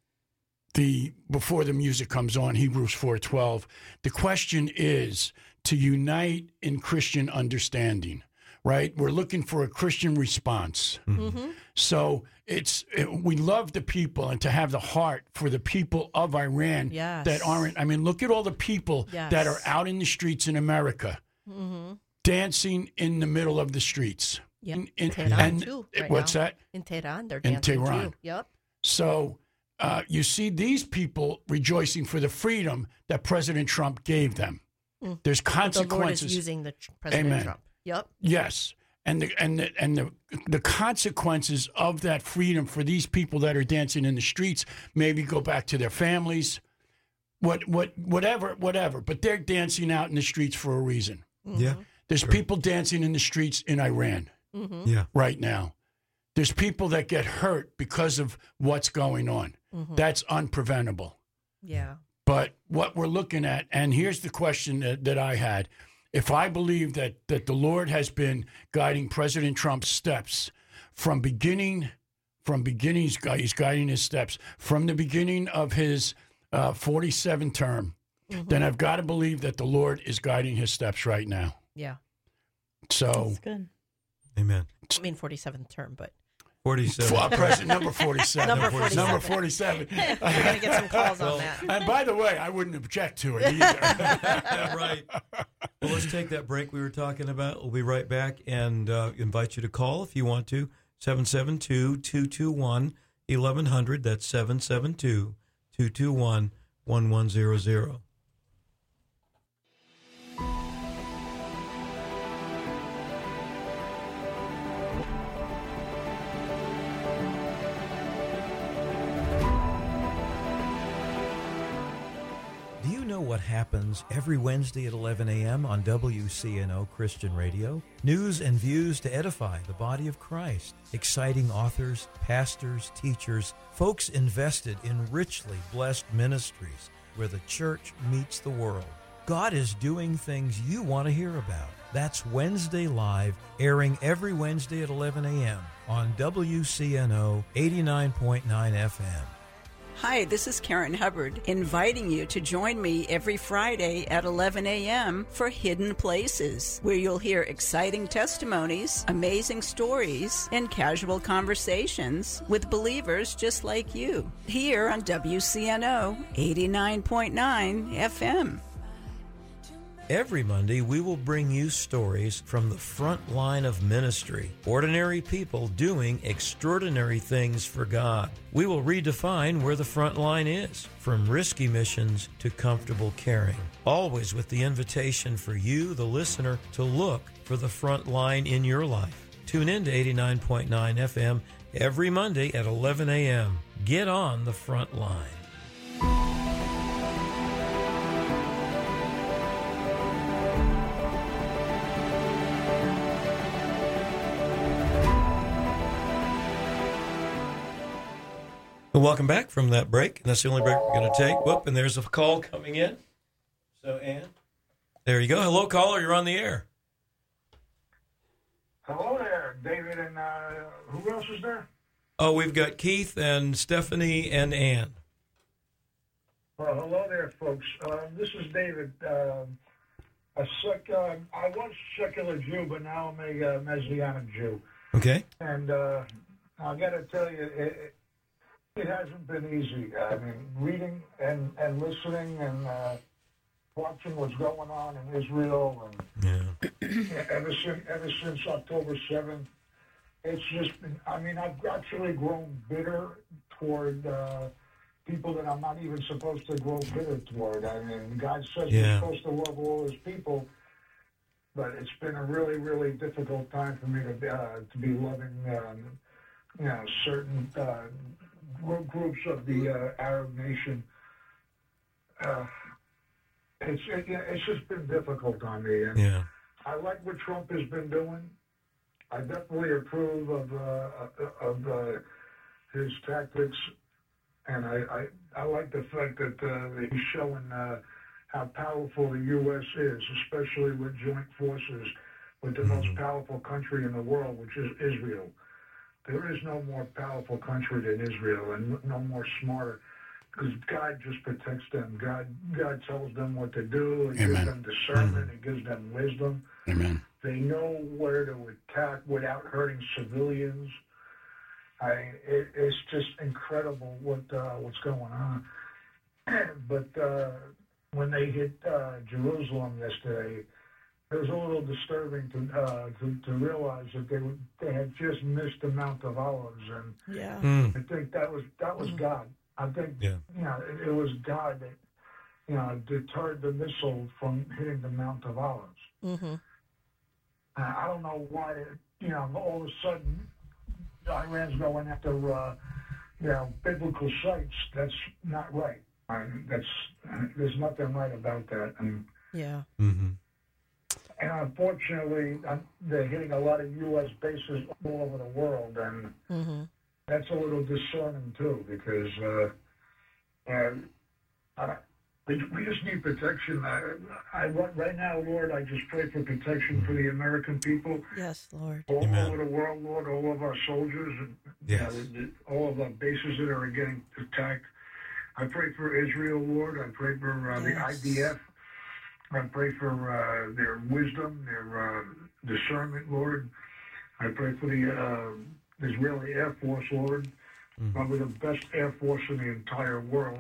Speaker 5: the before the music comes on, Hebrews four twelve. The question is to unite in Christian understanding. Right, we're looking for a Christian response.
Speaker 4: Mm-hmm.
Speaker 5: So it's it, we love the people and to have the heart for the people of Iran
Speaker 4: Yes.
Speaker 5: that aren't. I mean, look at all the people
Speaker 4: Yes.
Speaker 5: that are out in the streets in America
Speaker 4: Mm-hmm.
Speaker 5: dancing in the middle of the streets.
Speaker 4: Yep.
Speaker 5: In- in-
Speaker 4: Tehran
Speaker 5: and-
Speaker 4: too. Right
Speaker 5: what's
Speaker 4: now.
Speaker 5: that?
Speaker 4: In Tehran, they're
Speaker 5: In
Speaker 4: dancing
Speaker 5: Tehran.
Speaker 4: too. Yep.
Speaker 5: So uh, you see these people rejoicing for the freedom that President Trump gave them.
Speaker 4: Mm.
Speaker 5: There's
Speaker 4: The Lord is
Speaker 5: consequences.
Speaker 4: using the tr- President
Speaker 5: Amen.
Speaker 4: Trump. Yep.
Speaker 5: Yes. And the and the and the the consequences of that freedom for these people that are dancing in the streets, maybe go back to their families, what what whatever, whatever. But they're dancing out in the streets for a reason.
Speaker 3: Yeah.
Speaker 5: There's
Speaker 3: Sure.
Speaker 5: people dancing in the streets in Iran
Speaker 4: Mm-hmm.
Speaker 3: Yeah.
Speaker 5: right now. There's people that get hurt because of what's going on.
Speaker 4: Mm-hmm.
Speaker 5: That's unpreventable.
Speaker 4: Yeah.
Speaker 5: But what we're looking at, and here's the question that, that I had. If I believe that, that the Lord has been guiding President Trump's steps from beginning, from beginning, he's, gui- he's guiding his steps from the beginning of his uh, forty-seventh term,
Speaker 4: Mm-hmm.
Speaker 5: then I've got to believe that the Lord is guiding his steps right now.
Speaker 4: Yeah.
Speaker 5: So,
Speaker 6: That's good.
Speaker 3: Amen.
Speaker 4: I mean, forty-seventh term, but
Speaker 3: forty-seven.
Speaker 5: uh, President number forty-seven.
Speaker 4: Number forty-seven.
Speaker 5: Number forty-seven.
Speaker 4: we're going to get some calls
Speaker 3: Well,
Speaker 4: on that.
Speaker 5: And by the way, I wouldn't object to it either.
Speaker 3: Yeah, right. Well, let's take that break we were talking about. We'll be right back and uh, invite you to call if you want to. seven seven two, two two one, eleven hundred. That's seven seven two, two two one, one one zero zero. Do you know what happens every Wednesday at eleven a.m. on W C N O Christian Radio? News and views to edify the body of Christ. Exciting authors, pastors, teachers, folks invested in richly blessed ministries where the church meets the world. God is doing things you want to hear about. That's Wednesday Live, airing every Wednesday at eleven a.m. on W C N O eighty-nine point nine F M.
Speaker 7: Hi, this is Karen Hubbard, inviting you to join me every Friday at eleven a.m. for Hidden Places, where you'll hear exciting testimonies, amazing stories, and casual conversations with believers just like you, here on W C N O eighty-nine point nine F M.
Speaker 3: Every Monday, we will bring you stories from the front line of ministry, ordinary people doing extraordinary things for God. We will redefine where the front line is, from risky missions to comfortable caring, always with the invitation for you, the listener, to look for the front line in your life. Tune in to eighty-nine point nine F M every Monday at eleven a.m. Get on the front line. Well, welcome back from that break. And that's the only break we're going to take. Whoop, and there's a call coming in. So, Ann, there you go. Hello, caller. You're on the air.
Speaker 8: Hello there, David, and uh, who else is there?
Speaker 3: Oh, we've got Keith and Stephanie and Ann.
Speaker 8: Well, hello there, folks. Uh, this is David. Uh, a sec- uh, I was secular Jew, but now I'm a uh, Messianic Jew.
Speaker 3: Okay.
Speaker 8: And uh, I got to tell you, it, it hasn't been easy. I mean, reading and, and listening and uh, watching what's going on in Israel, and
Speaker 3: Yeah.
Speaker 8: ever since ever since October seventh, it's just been. I mean, I've actually grown bitter toward uh, people that I'm not even supposed to grow bitter toward. I mean, God says
Speaker 3: Yeah.
Speaker 8: we're supposed to love all His people, but it's been a really, really difficult time for me to uh, to be loving, um, you know, certain uh, gr- groups of the uh, Arab nation. Uh, it's it, it's just been difficult on me, and
Speaker 3: Yeah.
Speaker 8: I like what Trump has been doing. I definitely approve of uh, of uh, his tactics, and I, I I like the fact that uh, he's showing uh, how powerful the U S is, especially with joint forces with the most powerful country in the world, which is Israel. There is no more powerful country than Israel, and no more smarter, because God just protects them. God God tells them what to do. He
Speaker 5: Amen.
Speaker 8: gives them discernment. He gives them wisdom.
Speaker 5: Amen.
Speaker 8: They know where to attack without hurting civilians. I, it, it's just incredible what uh, what's going on. But uh, when they hit uh, Jerusalem yesterday, it was a little disturbing to uh, to, to realize that they were, they had just missed the Mount of Olives, and
Speaker 4: Yeah.
Speaker 3: Mm.
Speaker 8: I think that was that was God. I think
Speaker 3: Yeah.
Speaker 8: you know it, it was God that you know deterred the missile from hitting the Mount of Olives.
Speaker 4: Mm-hmm.
Speaker 8: Uh, I don't know why, you know, all of a sudden Iran's going after, uh, you know, biblical sites. That's not right. I mean, that's there's nothing right about that. And,
Speaker 4: Yeah.
Speaker 3: Mm-hmm.
Speaker 8: and unfortunately, uh, they're hitting a lot of U S bases all over the world, and
Speaker 4: Mm-hmm.
Speaker 8: that's a little discerning too, because uh, uh, I, we, we just need protection. I, I right now, Lord, I just pray for protection for the American people.
Speaker 4: Yes, Lord.
Speaker 8: All
Speaker 3: Amen.
Speaker 8: over the world, Lord, all of our soldiers, and you know,
Speaker 3: Yes.
Speaker 8: the, the, all of our bases that are getting attacked. I pray for Israel, Lord. I pray for uh, the I
Speaker 4: Yes.
Speaker 8: D F. I pray for uh, their wisdom, their uh, discernment, Lord. I pray for the uh, Israeli Air Force, Lord.
Speaker 3: Mhm.
Speaker 8: Probably the best Air Force in the entire world.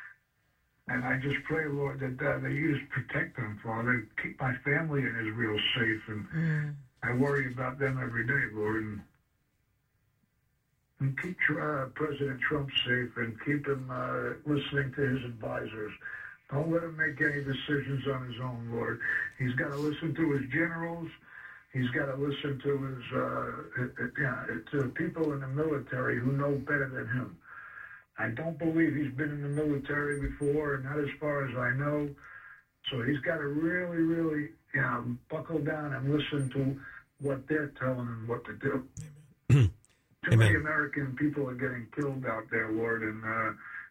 Speaker 8: And I just pray, Lord, that, uh, that you just protect them, Father. Keep my family in Israel safe. And
Speaker 4: Mm.
Speaker 8: I worry about them every day, Lord. And, and keep uh, President Trump safe, and keep him uh, listening to his advisors. Don't let him make any decisions on his own, Lord. He's got to listen to his generals. He's got to listen to his uh, uh, yeah, to the people in the military who know better than him. I don't believe he's been in the military before, not as far as I know. So he's got to really, really, you know, buckle down and listen to what they're telling him what to do. Too
Speaker 3: Amen.
Speaker 8: many American people are getting killed out there, Lord, and uh,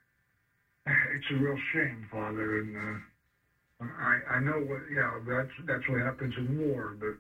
Speaker 8: it's a real shame, Father. And uh, I, I know what, you know, that's that's what happens in war, but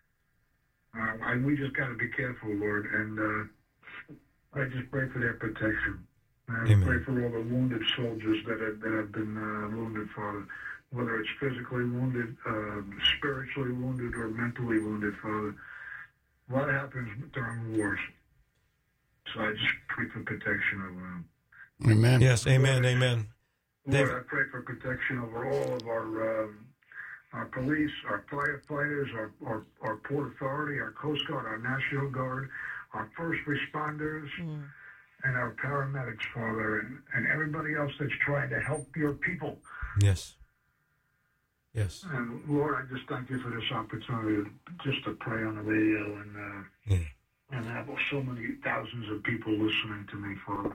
Speaker 8: uh, I, we just got to be careful, Lord. And uh, I just pray for their protection. I
Speaker 3: Amen.
Speaker 8: pray for all the wounded soldiers that have, that have been uh, wounded, Father, whether it's physically wounded, uh, spiritually wounded, or mentally wounded, Father. A lot happens during wars. So I just pray for protection over them.
Speaker 5: Amen.
Speaker 3: Yes, amen, amen.
Speaker 8: Lord,
Speaker 3: David.
Speaker 8: I pray for protection over all of our um, our police, our firefighters, our, our, our Port Authority, our Coast Guard, our National Guard, our first responders,
Speaker 4: Mm.
Speaker 8: and our paramedics, Father, and, and everybody else that's trying to help your people.
Speaker 3: Yes. Yes.
Speaker 8: And Lord, I just thank you for this opportunity just to pray on the radio and uh,
Speaker 3: Yeah.
Speaker 8: and have so many thousands of people listening to me, Father.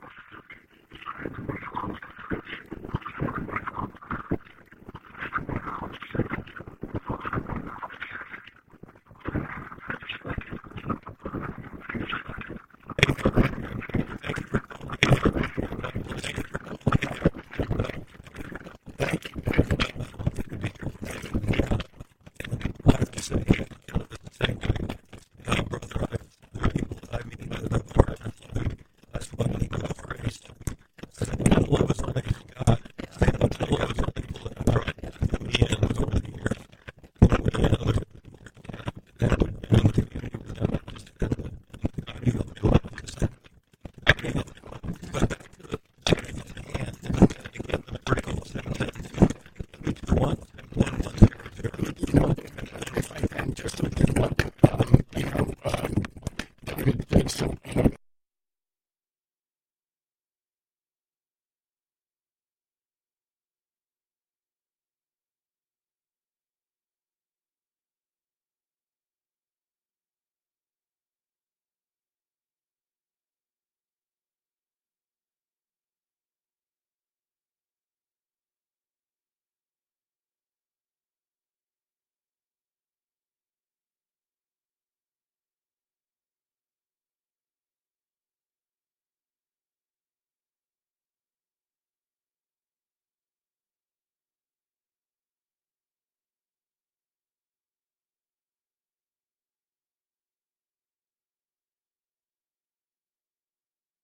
Speaker 3: Uh, brother, I, the people I meet, the department, that's what they go for is to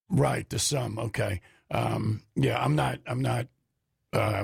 Speaker 5: Right, the sum. Okay. Um, yeah, I'm not. I'm not. Uh,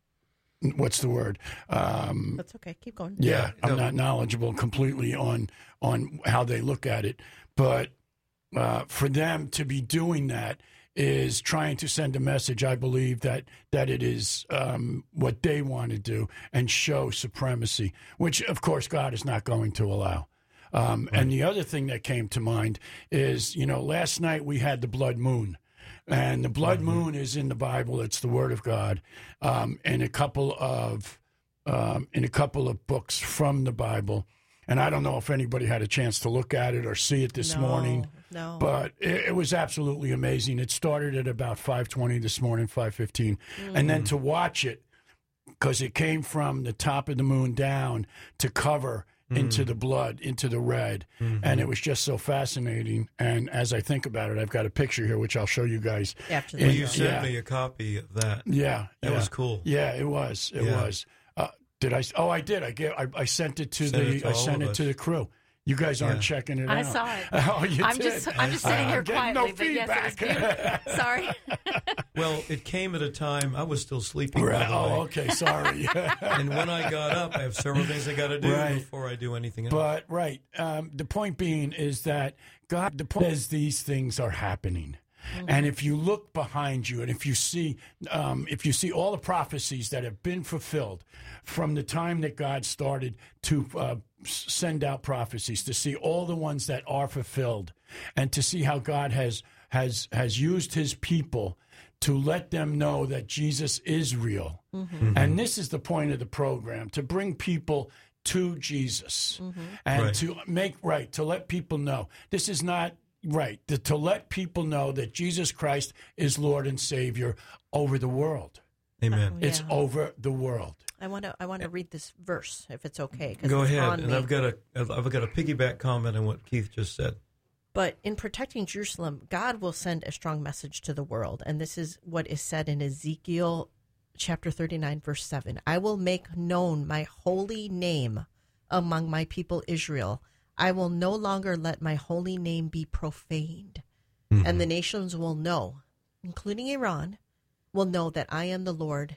Speaker 5: what's the word? Um,
Speaker 4: That's okay. Keep going.
Speaker 5: yeah,
Speaker 3: Yeah,
Speaker 5: I'm
Speaker 3: no.
Speaker 5: not knowledgeable completely on on how they look at it, but uh, for them to be doing that is trying to send a message. I believe that that it is um, what they want to do and show supremacy, which of course God is not going to allow. Um,
Speaker 3: Right.
Speaker 5: And the other thing that came to mind is, you know, last night we had the blood moon. And the blood
Speaker 3: Mhm.
Speaker 5: moon is in the Bible. It's the Word of God, um, in a couple of um, in a couple of books from the Bible. And I don't know if anybody had a chance to look at it or see it this
Speaker 4: No,
Speaker 5: morning,
Speaker 4: No.
Speaker 5: but it, it was absolutely amazing. It started at about five twenty this morning, five fifteen, and then to watch it, because it came from the top of the moon down to cover into the blood, into the red. And it was just so fascinating. And as I think about it, I've got a picture here, which I'll show you guys.
Speaker 4: After
Speaker 5: And
Speaker 3: Well,
Speaker 4: the
Speaker 3: you
Speaker 4: show.
Speaker 3: sent
Speaker 5: yeah.
Speaker 3: me a copy of that.
Speaker 5: Yeah.
Speaker 3: That
Speaker 5: yeah.
Speaker 3: was cool.
Speaker 5: Yeah, it was. It
Speaker 3: Yeah.
Speaker 5: was. Uh, did I? Oh, I did. I gave. I, I sent it to
Speaker 3: Sent
Speaker 5: the.
Speaker 3: it to
Speaker 5: I
Speaker 3: all
Speaker 5: sent
Speaker 3: of
Speaker 5: it to
Speaker 3: us.
Speaker 5: the crew. You guys aren't
Speaker 3: Yeah.
Speaker 5: checking it
Speaker 6: I
Speaker 5: out.
Speaker 6: saw it.
Speaker 5: Oh, you
Speaker 6: I'm
Speaker 5: did?
Speaker 6: just I'm just sitting
Speaker 5: I'm
Speaker 6: here
Speaker 5: getting
Speaker 6: quietly,
Speaker 5: no
Speaker 6: but yes, it was
Speaker 5: feedback.
Speaker 6: beautiful. Sorry.
Speaker 3: Well, it came at a time I was still sleeping.
Speaker 5: Right.
Speaker 3: By the
Speaker 5: Oh,
Speaker 3: way.
Speaker 5: okay. Sorry.
Speaker 3: And when I got up, I have several things I got to do
Speaker 5: Right.
Speaker 3: before I do anything else.
Speaker 5: But right, um, the point being is that God, the point is these things are happening, and if you look behind you, and if you see, um, if you see all the prophecies that have been fulfilled from the time that God started to uh, s- send out prophecies, to see all the ones that are fulfilled, and to see how God has has has used His people to let them know that Jesus is real. And this is the point of the program, to bring people to Jesus and
Speaker 3: Right.
Speaker 5: to make right, to let people know this is not right, to, to let people know that Jesus Christ is Lord and Savior over the world.
Speaker 3: Amen.
Speaker 4: Yeah.
Speaker 5: It's over the world.
Speaker 4: I want to I want to read this verse if it's okay. 'cause
Speaker 3: Go
Speaker 4: it's
Speaker 3: ahead.
Speaker 4: on
Speaker 3: And
Speaker 4: me.
Speaker 3: I've got a I've got a piggyback comment on what Keith just said.
Speaker 4: But in protecting Jerusalem, God will send a strong message to the world. And this is what is said in Ezekiel chapter thirty-nine, verse seven. I will make known my holy name among my people Israel. I will no longer let my holy name be profaned.
Speaker 3: Mm-hmm.
Speaker 4: And the nations will know, including Iran, will know that I am the Lord,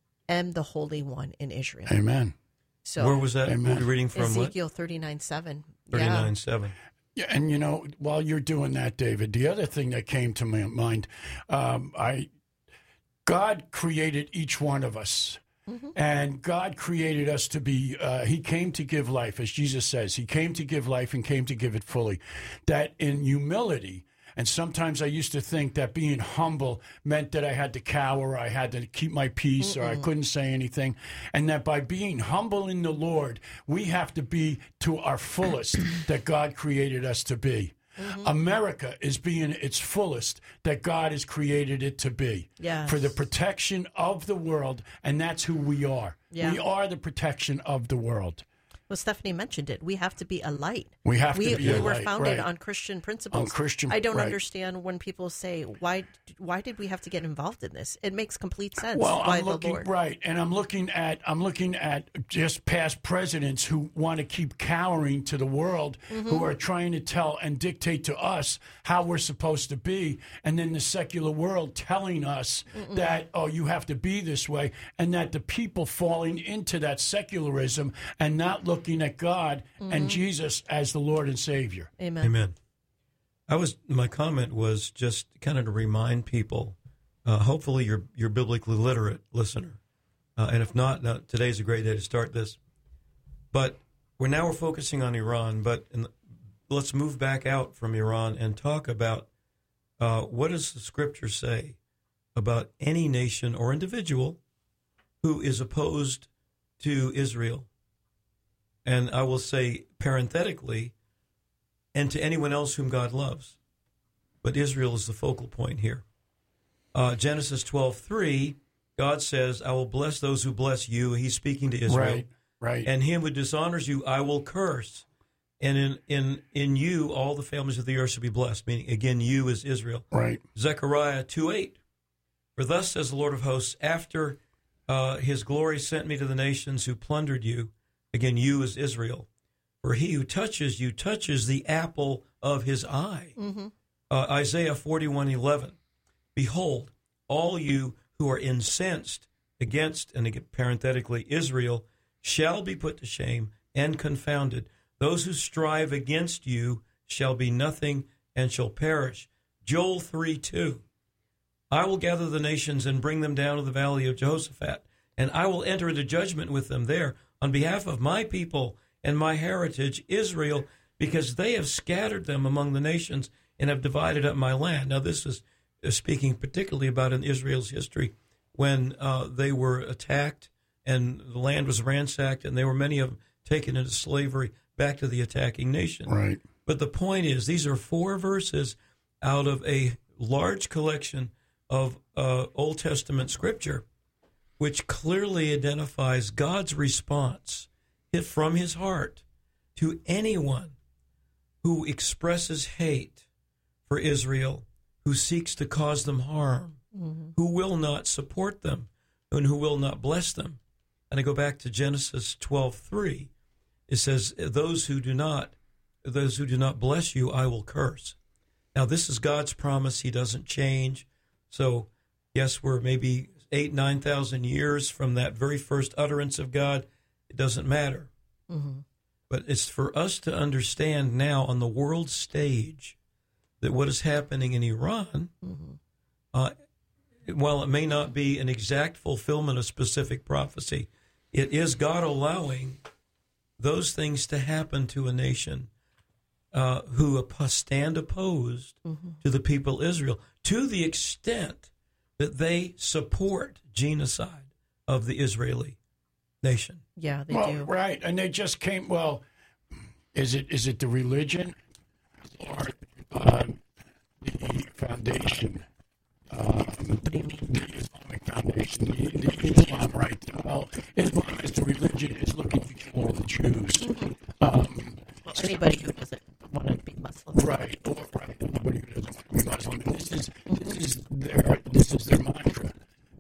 Speaker 4: am the Holy One in Israel.
Speaker 5: Amen.
Speaker 4: So
Speaker 3: Where was that?
Speaker 5: Amen.
Speaker 3: Were you reading from what?
Speaker 4: Ezekiel thirty-nine, seven.
Speaker 3: thirty-nine seven.
Speaker 5: Yeah, and you know, while you're doing that, David, the other thing that came to my mind, um, I, God created each one of us. And God created us to be, uh, He came to give life, as Jesus says. He came to give life and came to give it fully. That in humility, and sometimes I used to think that being humble meant that I had to cower, I had to keep my peace, or I couldn't say anything. And that by being humble in the Lord, we have to be to our fullest that God created us to be. America is being its fullest that God has created it to be.
Speaker 4: Yes.
Speaker 5: For the protection of the world, and that's who we are.
Speaker 4: Yeah.
Speaker 5: We are the protection of the world.
Speaker 4: Well, Stephanie mentioned it. We have to be a light.
Speaker 5: We have
Speaker 4: we,
Speaker 5: to be
Speaker 4: we
Speaker 5: a
Speaker 4: were
Speaker 5: light,
Speaker 4: founded
Speaker 5: right.
Speaker 4: on Christian principles.
Speaker 5: On Christian-
Speaker 4: I don't
Speaker 5: right.
Speaker 4: understand when people say, "Why? Why did we have to get involved in this?" It makes complete sense.
Speaker 5: Well,
Speaker 4: by
Speaker 5: I'm
Speaker 4: the
Speaker 5: looking
Speaker 4: Lord.
Speaker 5: right, and I'm looking at I'm looking at just past presidents who want to keep cowering to the world,
Speaker 4: Mm-hmm.
Speaker 5: who are trying to tell and dictate to us how we're supposed to be, and then the secular world telling us that oh, you have to be this way, and that the people falling into that secularism and not looking at God and Jesus as the Lord and Savior.
Speaker 4: Amen.
Speaker 3: Amen. I was my comment was just kind of to remind people. Uh, hopefully, you're you're biblically literate listener, uh, and if not, now, today's a great day to start this. But we're now we're focusing on Iran, but in the, let's move back out from Iran and talk about uh, what does the Scripture say about any nation or individual who is opposed to Israel. And I will say parenthetically, and to anyone else whom God loves. But Israel is the focal point here. Uh, Genesis twelve three, God says, I will bless those who bless you. He's speaking to Israel.
Speaker 5: Right, right.
Speaker 3: And him who dishonors you, I will curse. And in, in, in you, all the families of the earth shall be blessed. Meaning, again, you is Israel.
Speaker 5: right.
Speaker 3: Zechariah two eight, for thus says the Lord of hosts, after uh, his glory sent me to the nations who plundered you, again, you is Israel. For he who touches you touches the apple of his eye.
Speaker 4: Mm-hmm.
Speaker 3: uh, Isaiah forty-one eleven. Behold, all you who are incensed against, and again, parenthetically, Israel, shall be put to shame and confounded. Those who strive against you shall be nothing and shall perish. Joel three two. I will gather the nations and bring them down to the valley of Jehoshaphat, and I will enter into judgment with them there on behalf of my people and my heritage, Israel, because they have scattered them among the nations and have divided up my land. Now, this is speaking particularly about in Israel's history when uh, they were attacked and the land was ransacked, and there were many of them taken into slavery back to the attacking nation.
Speaker 5: Right.
Speaker 3: But the point is, these are four verses out of a large collection of uh, Old Testament scripture, which clearly identifies God's response from his heart to anyone who expresses hate for Israel, who seeks to cause them harm, mm-hmm. who will not support them, and who will not bless them. And I go back to Genesis twelve three. It says, those who do not, those who do not bless you, I will curse. Now, this is God's promise. He doesn't change. So, yes, we're maybe eight, nine thousand years from that very first utterance of God. It doesn't matter. Mm-hmm. But it's for us to understand now on the world stage that what is happening in Iran, mm-hmm. uh, while it may not be an exact fulfillment of specific prophecy, it is God allowing those things to happen to a nation uh, who stand opposed mm-hmm. to the people Israel, to the extent that they support genocide of the Israeli nation.
Speaker 4: Yeah, they
Speaker 5: well,
Speaker 4: do.
Speaker 5: Right, and they just came. Well, is it is it the religion or uh, the foundation? Um, what do you mean? The Islamic Foundation, the, the Islam, right? Well, Islam is the religion is looking to kill all the Jews. Mm-hmm. Um,
Speaker 4: well, anybody who doesn't want to be Muslim,
Speaker 5: right? Or, right. Anybody who doesn't want to be Muslim. And this is this is their this is their mantra,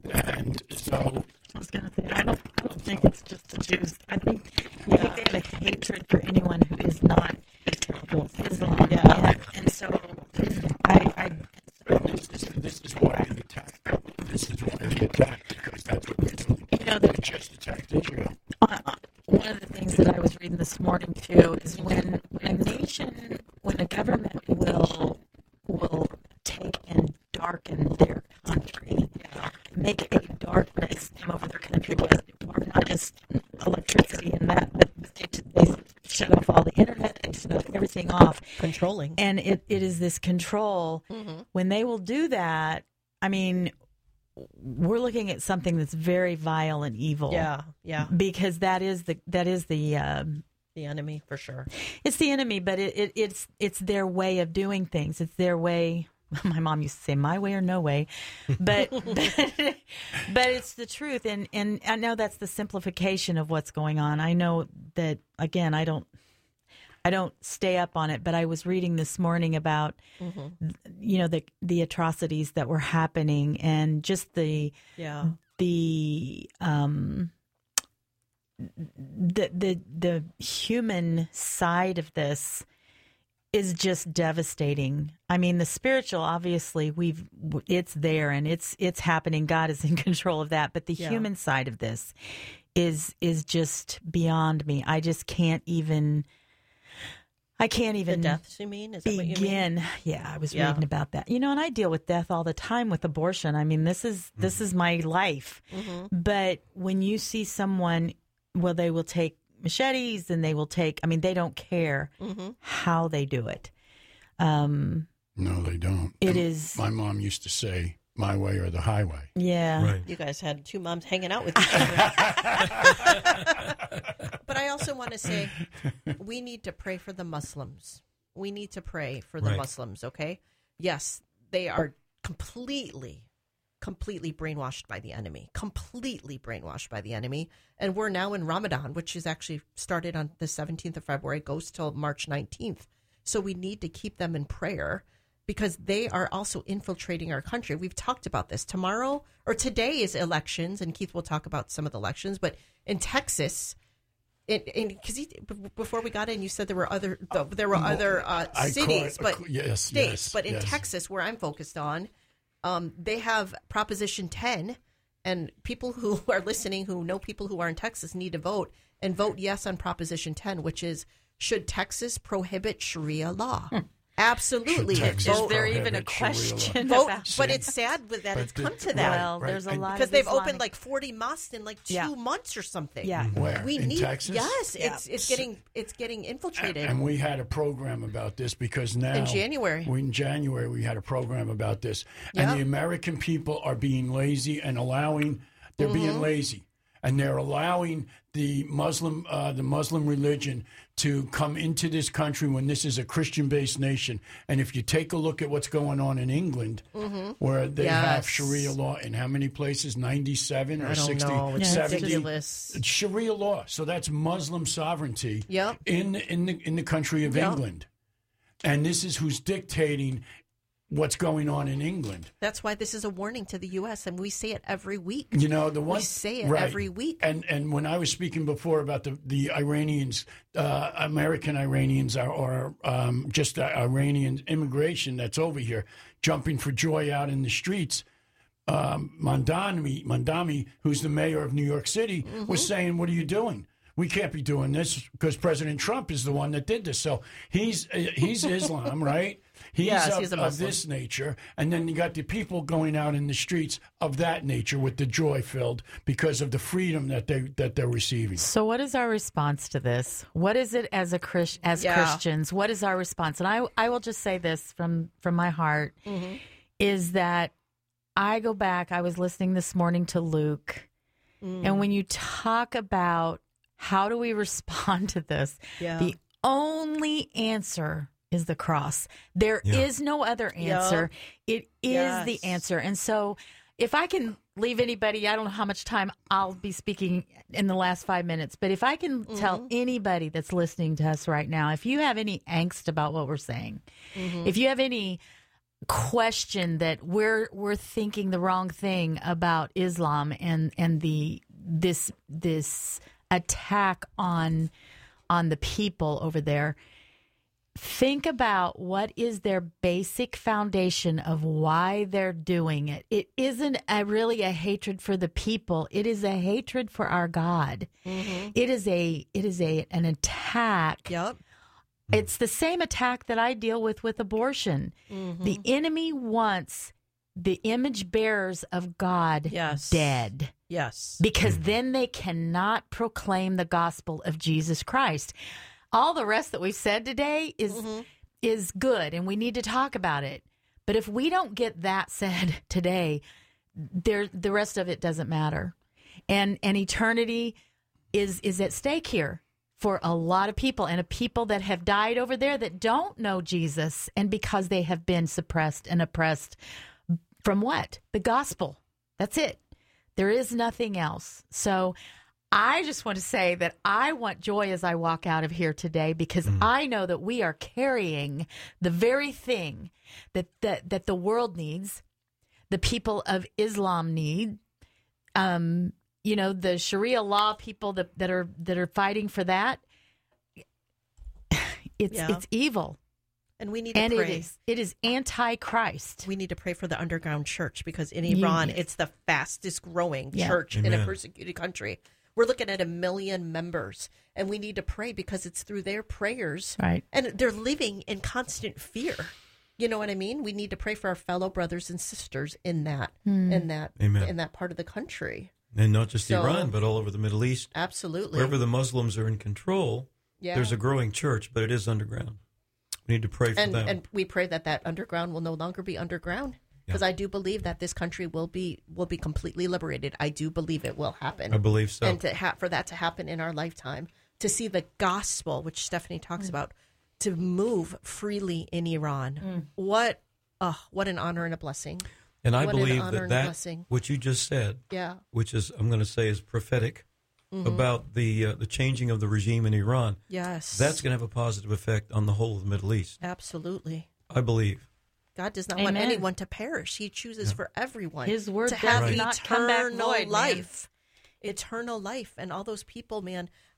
Speaker 5: and so.
Speaker 6: I was going to say, I don't, I don't think it's just the Jews. I think, yeah. I think they have a hatred for anyone who is not Islam. Yeah. And, and so, I, I
Speaker 5: this, is, this is why they attacked. This is why they attacked, because that's what they're doing.
Speaker 6: You know, they
Speaker 5: just attacked Israel.
Speaker 6: Uh, one of the things that I was reading this morning too is when, when a nation, when a government will will take and darken their country, make a darkness come over their country, or not just electricity and that, but they, they shut off all the internet, they shut everything off.
Speaker 4: Controlling.
Speaker 6: And it, it is this control. Mm-hmm. When they will do that, I mean, we're looking at something that's very vile and evil.
Speaker 4: Yeah, yeah.
Speaker 6: Because that is the that is the um,
Speaker 4: the enemy for sure.
Speaker 6: It's the enemy, but it, it it's it's their way of doing things. It's their way. My mom used to say, "My way or no way," but but, but it's the truth, and and I know that's the simplification of what's going on. I know that again. I don't. I don't stay up on it, but I was reading this morning about, mm-hmm. you know, the the atrocities that were happening, and just the
Speaker 4: yeah
Speaker 6: the um the the the human side of this is just devastating. I mean, the spiritual, obviously, we've it's there and it's it's happening. God is in control of that, but the yeah. human side of this is is just beyond me. I just can't even. I can't even
Speaker 4: the deaths, you mean? Is that
Speaker 6: begin.
Speaker 4: What you mean?
Speaker 6: Yeah, I was
Speaker 4: yeah.
Speaker 6: reading about that. You know, and I deal with death all the time with abortion. I mean, this is mm-hmm. this is my life. Mm-hmm. But when you see someone, well, they will take machetes and they will take. I mean, they don't care mm-hmm. how they do it. Um,
Speaker 5: no, they don't.
Speaker 6: It
Speaker 5: and
Speaker 6: is.
Speaker 5: My mom used to say, "My way or the highway."
Speaker 6: Yeah,
Speaker 3: right.
Speaker 4: You guys had two moms hanging out with each other. But I also want to say, we need to pray for the Muslims. We need to pray for the
Speaker 3: right.
Speaker 4: Muslims, okay? Yes, they are completely, completely brainwashed by the enemy. Completely brainwashed by the enemy. And we're now in Ramadan, which is actually started on the seventeenth of February, goes till March nineteenth. So we need to keep them in prayer, because they are also infiltrating our country. We've talked about this. Tomorrow, or today is elections, and Keith will talk about some of the elections, but in Texas, because before we got in, you said there were other there were other uh,
Speaker 5: I
Speaker 4: cities,
Speaker 5: call it-
Speaker 4: but
Speaker 5: yes,
Speaker 4: states.
Speaker 5: yes,
Speaker 4: but in
Speaker 5: yes.
Speaker 4: Texas, where I'm focused on, um, they have Proposition ten, and people who are listening who know people who are in Texas need to vote and vote yes on Proposition ten, which is, should Texas prohibit Sharia law?
Speaker 6: Hmm.
Speaker 4: Absolutely.
Speaker 5: Should Texas
Speaker 6: Is there even a
Speaker 5: prohibit Sharia law?
Speaker 6: question
Speaker 4: Vote,
Speaker 6: about
Speaker 4: but it's sad with that
Speaker 5: But
Speaker 4: it's
Speaker 5: the-
Speaker 4: come to that.
Speaker 6: Well,
Speaker 5: Right,
Speaker 6: there's a
Speaker 5: and-
Speaker 6: lot
Speaker 4: Because
Speaker 6: of
Speaker 4: they've
Speaker 6: Islamic-
Speaker 4: opened like forty mosques in like two
Speaker 6: Yeah.
Speaker 4: months or something.
Speaker 6: Yeah.
Speaker 5: Where?
Speaker 4: we
Speaker 5: in
Speaker 4: need
Speaker 5: Texas?
Speaker 4: yes,
Speaker 6: Yeah.
Speaker 4: it's it's getting it's getting infiltrated.
Speaker 5: And we had a program about this because now
Speaker 4: In January.
Speaker 5: we, in January, we had a program about this,
Speaker 4: Yeah.
Speaker 5: and the American people are being lazy and allowing. They're
Speaker 4: Mm-hmm.
Speaker 5: being lazy, and they're allowing the Muslim, uh, the Muslim religion, to come into this country when this is a Christian-based nation. And if you take a look at what's going on in England, where they have
Speaker 4: Mm-hmm. Yes.
Speaker 5: Sharia law in how many places? ninety-seven or
Speaker 4: I don't
Speaker 5: sixty?
Speaker 4: know. It's
Speaker 5: seventy?
Speaker 4: ridiculous.
Speaker 5: It's Sharia law, so that's Muslim sovereignty
Speaker 4: Yep.
Speaker 5: in in the in the country of
Speaker 4: Yep.
Speaker 5: England, and this is who's dictating what's going on in England.
Speaker 4: That's why this is a warning to the U S, and we say it every week.
Speaker 5: You know the one
Speaker 4: We say it
Speaker 5: right.
Speaker 4: every week.
Speaker 5: And and when I was speaking before about the the Iranians, uh, American Iranians, or, or um, just uh, Iranian immigration that's over here, jumping for joy out in the streets. Um, Mandami, Mandami, who's the mayor of New York City,
Speaker 4: Mm-hmm.
Speaker 5: was saying, "What are you doing? We can't be doing this because President Trump is the one that did this." So he's uh, he's Islam, right? He's,
Speaker 4: Yes,
Speaker 5: of,
Speaker 4: he's a
Speaker 5: of
Speaker 4: Muslim.
Speaker 5: this nature, and then you got the people going out in the streets of that nature with the joy filled because of the freedom that they that they're receiving.
Speaker 6: So, what is our response to this? What is it as a Chris, as
Speaker 4: Yeah.
Speaker 6: Christians? What is our response? And I, I will just say this from from my heart
Speaker 4: Mm-hmm.
Speaker 6: is that I go back. I was listening this morning to Luke,
Speaker 4: Mm.
Speaker 6: and when you talk about how do we respond to this,
Speaker 4: Yeah.
Speaker 6: the only answer is the cross. There is
Speaker 3: Yeah.
Speaker 6: no other answer. It is the
Speaker 4: Yes.
Speaker 6: answer. And so if I can leave anybody, I don't know how much time I'll be speaking in the last five minutes, but if I can tell anybody that's listening to us right now, if you have any angst about what we're saying, if you have any question that we're we're thinking the wrong thing about Islam and and the this this attack on on the people over there, think about what is their basic foundation of why they're doing it. It isn't a, really a hatred for the people. It is a hatred for our God. It is a it is a an attack.
Speaker 4: Yep.
Speaker 6: It's the same attack that I deal with with abortion. The enemy wants the image bearers of God
Speaker 4: Yes.
Speaker 6: dead
Speaker 4: Yes.
Speaker 6: because then they cannot proclaim the gospel of Jesus Christ. All the rest that we've said today is is good, and we need to talk about it. But if we don't get that said today, there the rest of it doesn't matter. And and eternity is is at stake here for a lot of people, and a people that have died over there that don't know Jesus, and because they have been suppressed and oppressed from what? The gospel. That's it. There is nothing else. So I just want to say that I want joy as I walk out of here today, because I know that we are carrying the very thing that, that, that the world needs, the people of Islam need, um, you know, the Sharia law people that, that are that are fighting for that. It's
Speaker 4: Yeah.
Speaker 6: it's evil.
Speaker 4: And we need to
Speaker 6: And it
Speaker 4: pray.
Speaker 6: is it is anti-Christ.
Speaker 4: We need to pray for the underground church, because in
Speaker 6: Yes.
Speaker 4: Iran, it's the fastest growing
Speaker 6: Yeah.
Speaker 4: church in a
Speaker 3: Amen.
Speaker 4: persecuted country. We're looking at a million members, and we need to pray because it's through their prayers.
Speaker 6: Right.
Speaker 4: And they're living in constant fear. You know what I mean? We need to pray for our fellow brothers and sisters in that
Speaker 6: Hmm.
Speaker 4: in that
Speaker 3: Amen.
Speaker 4: in that part of the country.
Speaker 3: And not just
Speaker 4: So-
Speaker 3: Iran, but all over the Middle East.
Speaker 4: Absolutely.
Speaker 3: Wherever the Muslims are in control,
Speaker 4: Yeah.
Speaker 3: there's a growing church, but it is underground. We need to pray for
Speaker 4: and
Speaker 3: them.
Speaker 4: and we pray that that underground will no longer be underground, because
Speaker 3: Yeah.
Speaker 4: I do believe that this country will be will be completely liberated. I do believe it will happen.
Speaker 3: I believe so.
Speaker 4: And to ha- for that to happen in our lifetime, to see the gospel, which Stephanie talks about, to move freely in Iran. What oh, what an honor and a blessing.
Speaker 3: And I
Speaker 4: what an
Speaker 3: believe
Speaker 4: honor
Speaker 3: that
Speaker 4: and a
Speaker 3: that,
Speaker 4: blessing.
Speaker 3: what you just said,
Speaker 4: Yeah.
Speaker 3: which is, I'm going to say, is prophetic about the uh, the changing of the regime in Iran,
Speaker 4: Yes.
Speaker 3: that's going to have a positive effect on the whole of the Middle East.
Speaker 4: absolutely.
Speaker 3: I believe.
Speaker 4: God does not want
Speaker 6: Amen.
Speaker 4: anyone to perish. He chooses for everyone
Speaker 6: His word
Speaker 4: to
Speaker 6: does
Speaker 4: have
Speaker 3: Right.
Speaker 6: not come back
Speaker 4: eternal
Speaker 6: void, man.
Speaker 4: life. Eternal life. And all those people, man,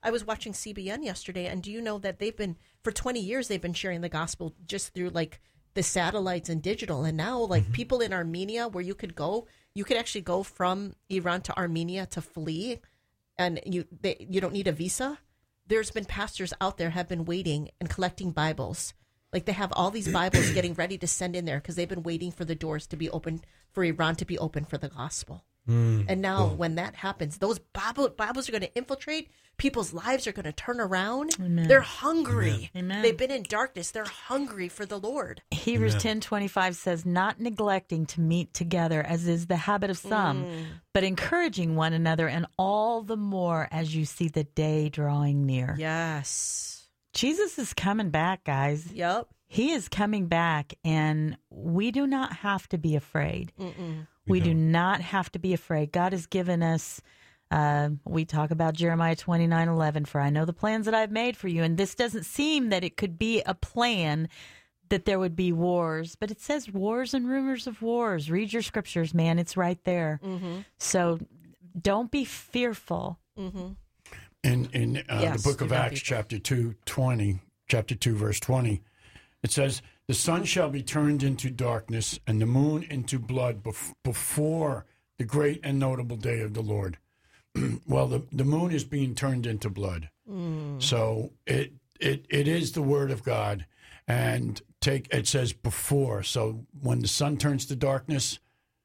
Speaker 4: I was watching C B N yesterday, and do you know that they've been, for twenty years, they've been sharing the gospel just through like the satellites and digital. And now like mm-hmm. people in Armenia where you could go, you could actually go from Iran to Armenia to flee, and you they, you don't need a visa. There's been pastors out there have been waiting and collecting Bibles. Like they have all these Bibles getting ready to send in there because they've been waiting for the doors to be open, for Iran to be open for the gospel. Mm. And now oh. when that happens, those Bible, Bibles are going to infiltrate. People's lives are going to turn around. Amen. They're hungry.
Speaker 6: Amen.
Speaker 4: They've been in darkness. They're hungry for the Lord.
Speaker 6: Hebrews ten twenty-five says, not neglecting to meet together, as is the habit of some, mm. but encouraging one another, and all the more as you see the day drawing near.
Speaker 4: Yes.
Speaker 6: Jesus is coming back, guys.
Speaker 4: Yep.
Speaker 6: He is coming back, and we do not have to be afraid.
Speaker 4: Mm-mm.
Speaker 6: We, we do not have to be afraid. God has given us, uh, we talk about Jeremiah twenty-nine eleven, for I know the plans that I've made for you. And this doesn't seem that it could be a plan that there would be wars, but it says wars and rumors of wars. Read your scriptures, man. It's right there.
Speaker 4: Mm-hmm.
Speaker 6: So don't be fearful.
Speaker 4: Mm-hmm.
Speaker 5: In, in uh,
Speaker 4: yes,
Speaker 5: the book of Acts, chapter two, twenty, chapter two, verse twenty, it says, the sun shall be turned into darkness and the moon into blood bef- before the great and notable day of the Lord. Well, the, the moon is being turned into blood.
Speaker 4: Mm.
Speaker 5: So it, it it is the word of God. And take it says before. So when the sun turns to darkness.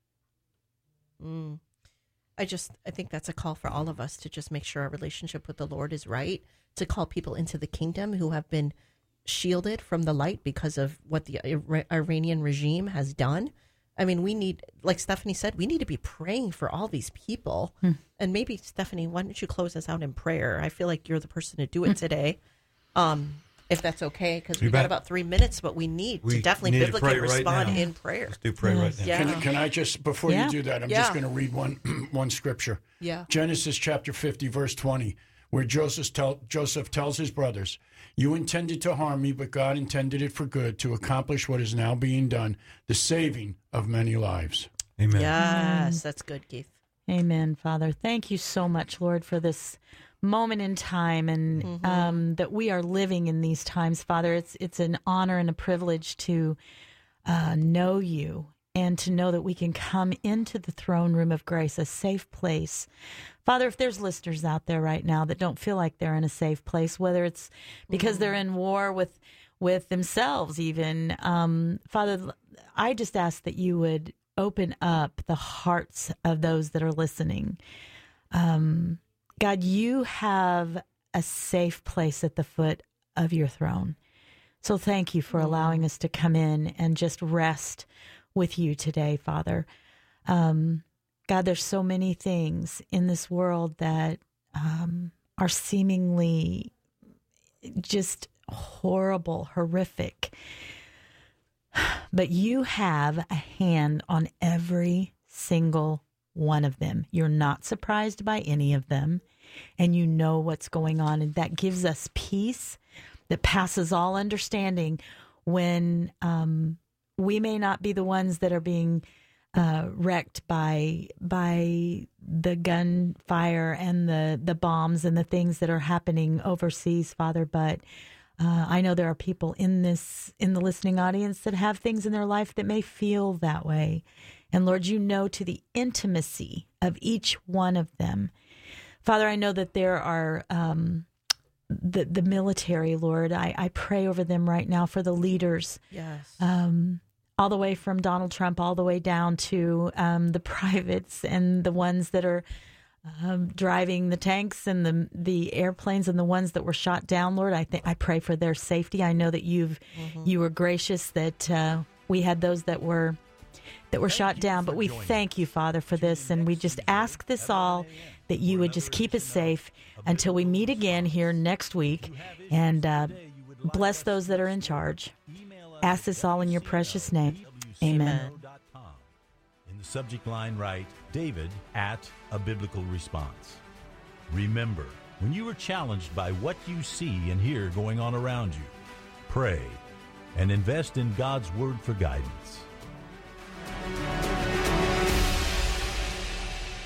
Speaker 4: Mm. I just, I think that's a call for all of us to just make sure our relationship with the Lord is right, to call people into the kingdom who have been shielded from the light because of what the Iranian regime has done. I mean, we need, like Stephanie said, we need to be praying for all these people. Hmm. And maybe, Stephanie, why don't you close us out in prayer? I feel like you're the person to do it today, um, if that's okay, because we've got about three minutes, but we need we to definitely need biblically to respond right in prayer.
Speaker 3: Let's do pray yes. right now.
Speaker 4: Yeah.
Speaker 5: Can, can I just, before
Speaker 6: yeah.
Speaker 5: you do that, I'm
Speaker 4: yeah.
Speaker 5: just going to read one one scripture.
Speaker 4: Yeah.
Speaker 5: Genesis chapter fifty, verse twenty, where Joseph, tell, Joseph tells his brothers, you intended to harm me, but God intended it for good, to accomplish what is now being done, the saving of many lives.
Speaker 3: Amen.
Speaker 4: Yes, that's good, Keith.
Speaker 6: Amen, Father. Thank you so much, Lord, for this moment in time, and
Speaker 4: mm-hmm.
Speaker 6: um, that we are living in these times, Father. It's it's an honor and a privilege to uh, know you and to know that we can come into the throne room of grace, a safe place. Father, if there's listeners out there right now that don't feel like they're in a safe place, whether it's because mm-hmm. they're in war with with themselves even, um, Father, I just ask that you would open up the hearts of those that are listening. Um, God, you have a safe place at the foot of your throne. So thank you for allowing us to come in and just rest with you today, Father. Um, God, there's so many things in this world that um, are seemingly just horrible, horrific. But you have a hand on every single one of them. You're not surprised by any of them, and you know what's going on. And that gives us peace that passes all understanding when um, we may not be the ones that are being uh, wrecked by by the gunfire and the, the bombs and the things that are happening overseas, Father. But uh, I know there are people in this in the listening audience that have things in their life that may feel that way. And Lord, you know to the intimacy of each one of them. Father, I know that there are um, the the military, Lord. I, I pray over them right now for the leaders.
Speaker 4: Yes.
Speaker 6: Um, all the way from Donald Trump all the way down to um, the privates and the ones that are um, driving the tanks and the the airplanes and the ones that were shot down, Lord. I think I pray for their safety. I know that you've mm-hmm. you were gracious that uh, we had those that were that were shot down, but we thank you, Father, for this, and we just ask this all, that you would just keep us safe until we meet again here next week, and uh, bless those that are in charge. Ask this all in your precious name. Amen.
Speaker 2: In the subject line, write David at A Biblical Response. Remember, when you are challenged by what you see and hear going on around you, pray and invest in God's Word for guidance.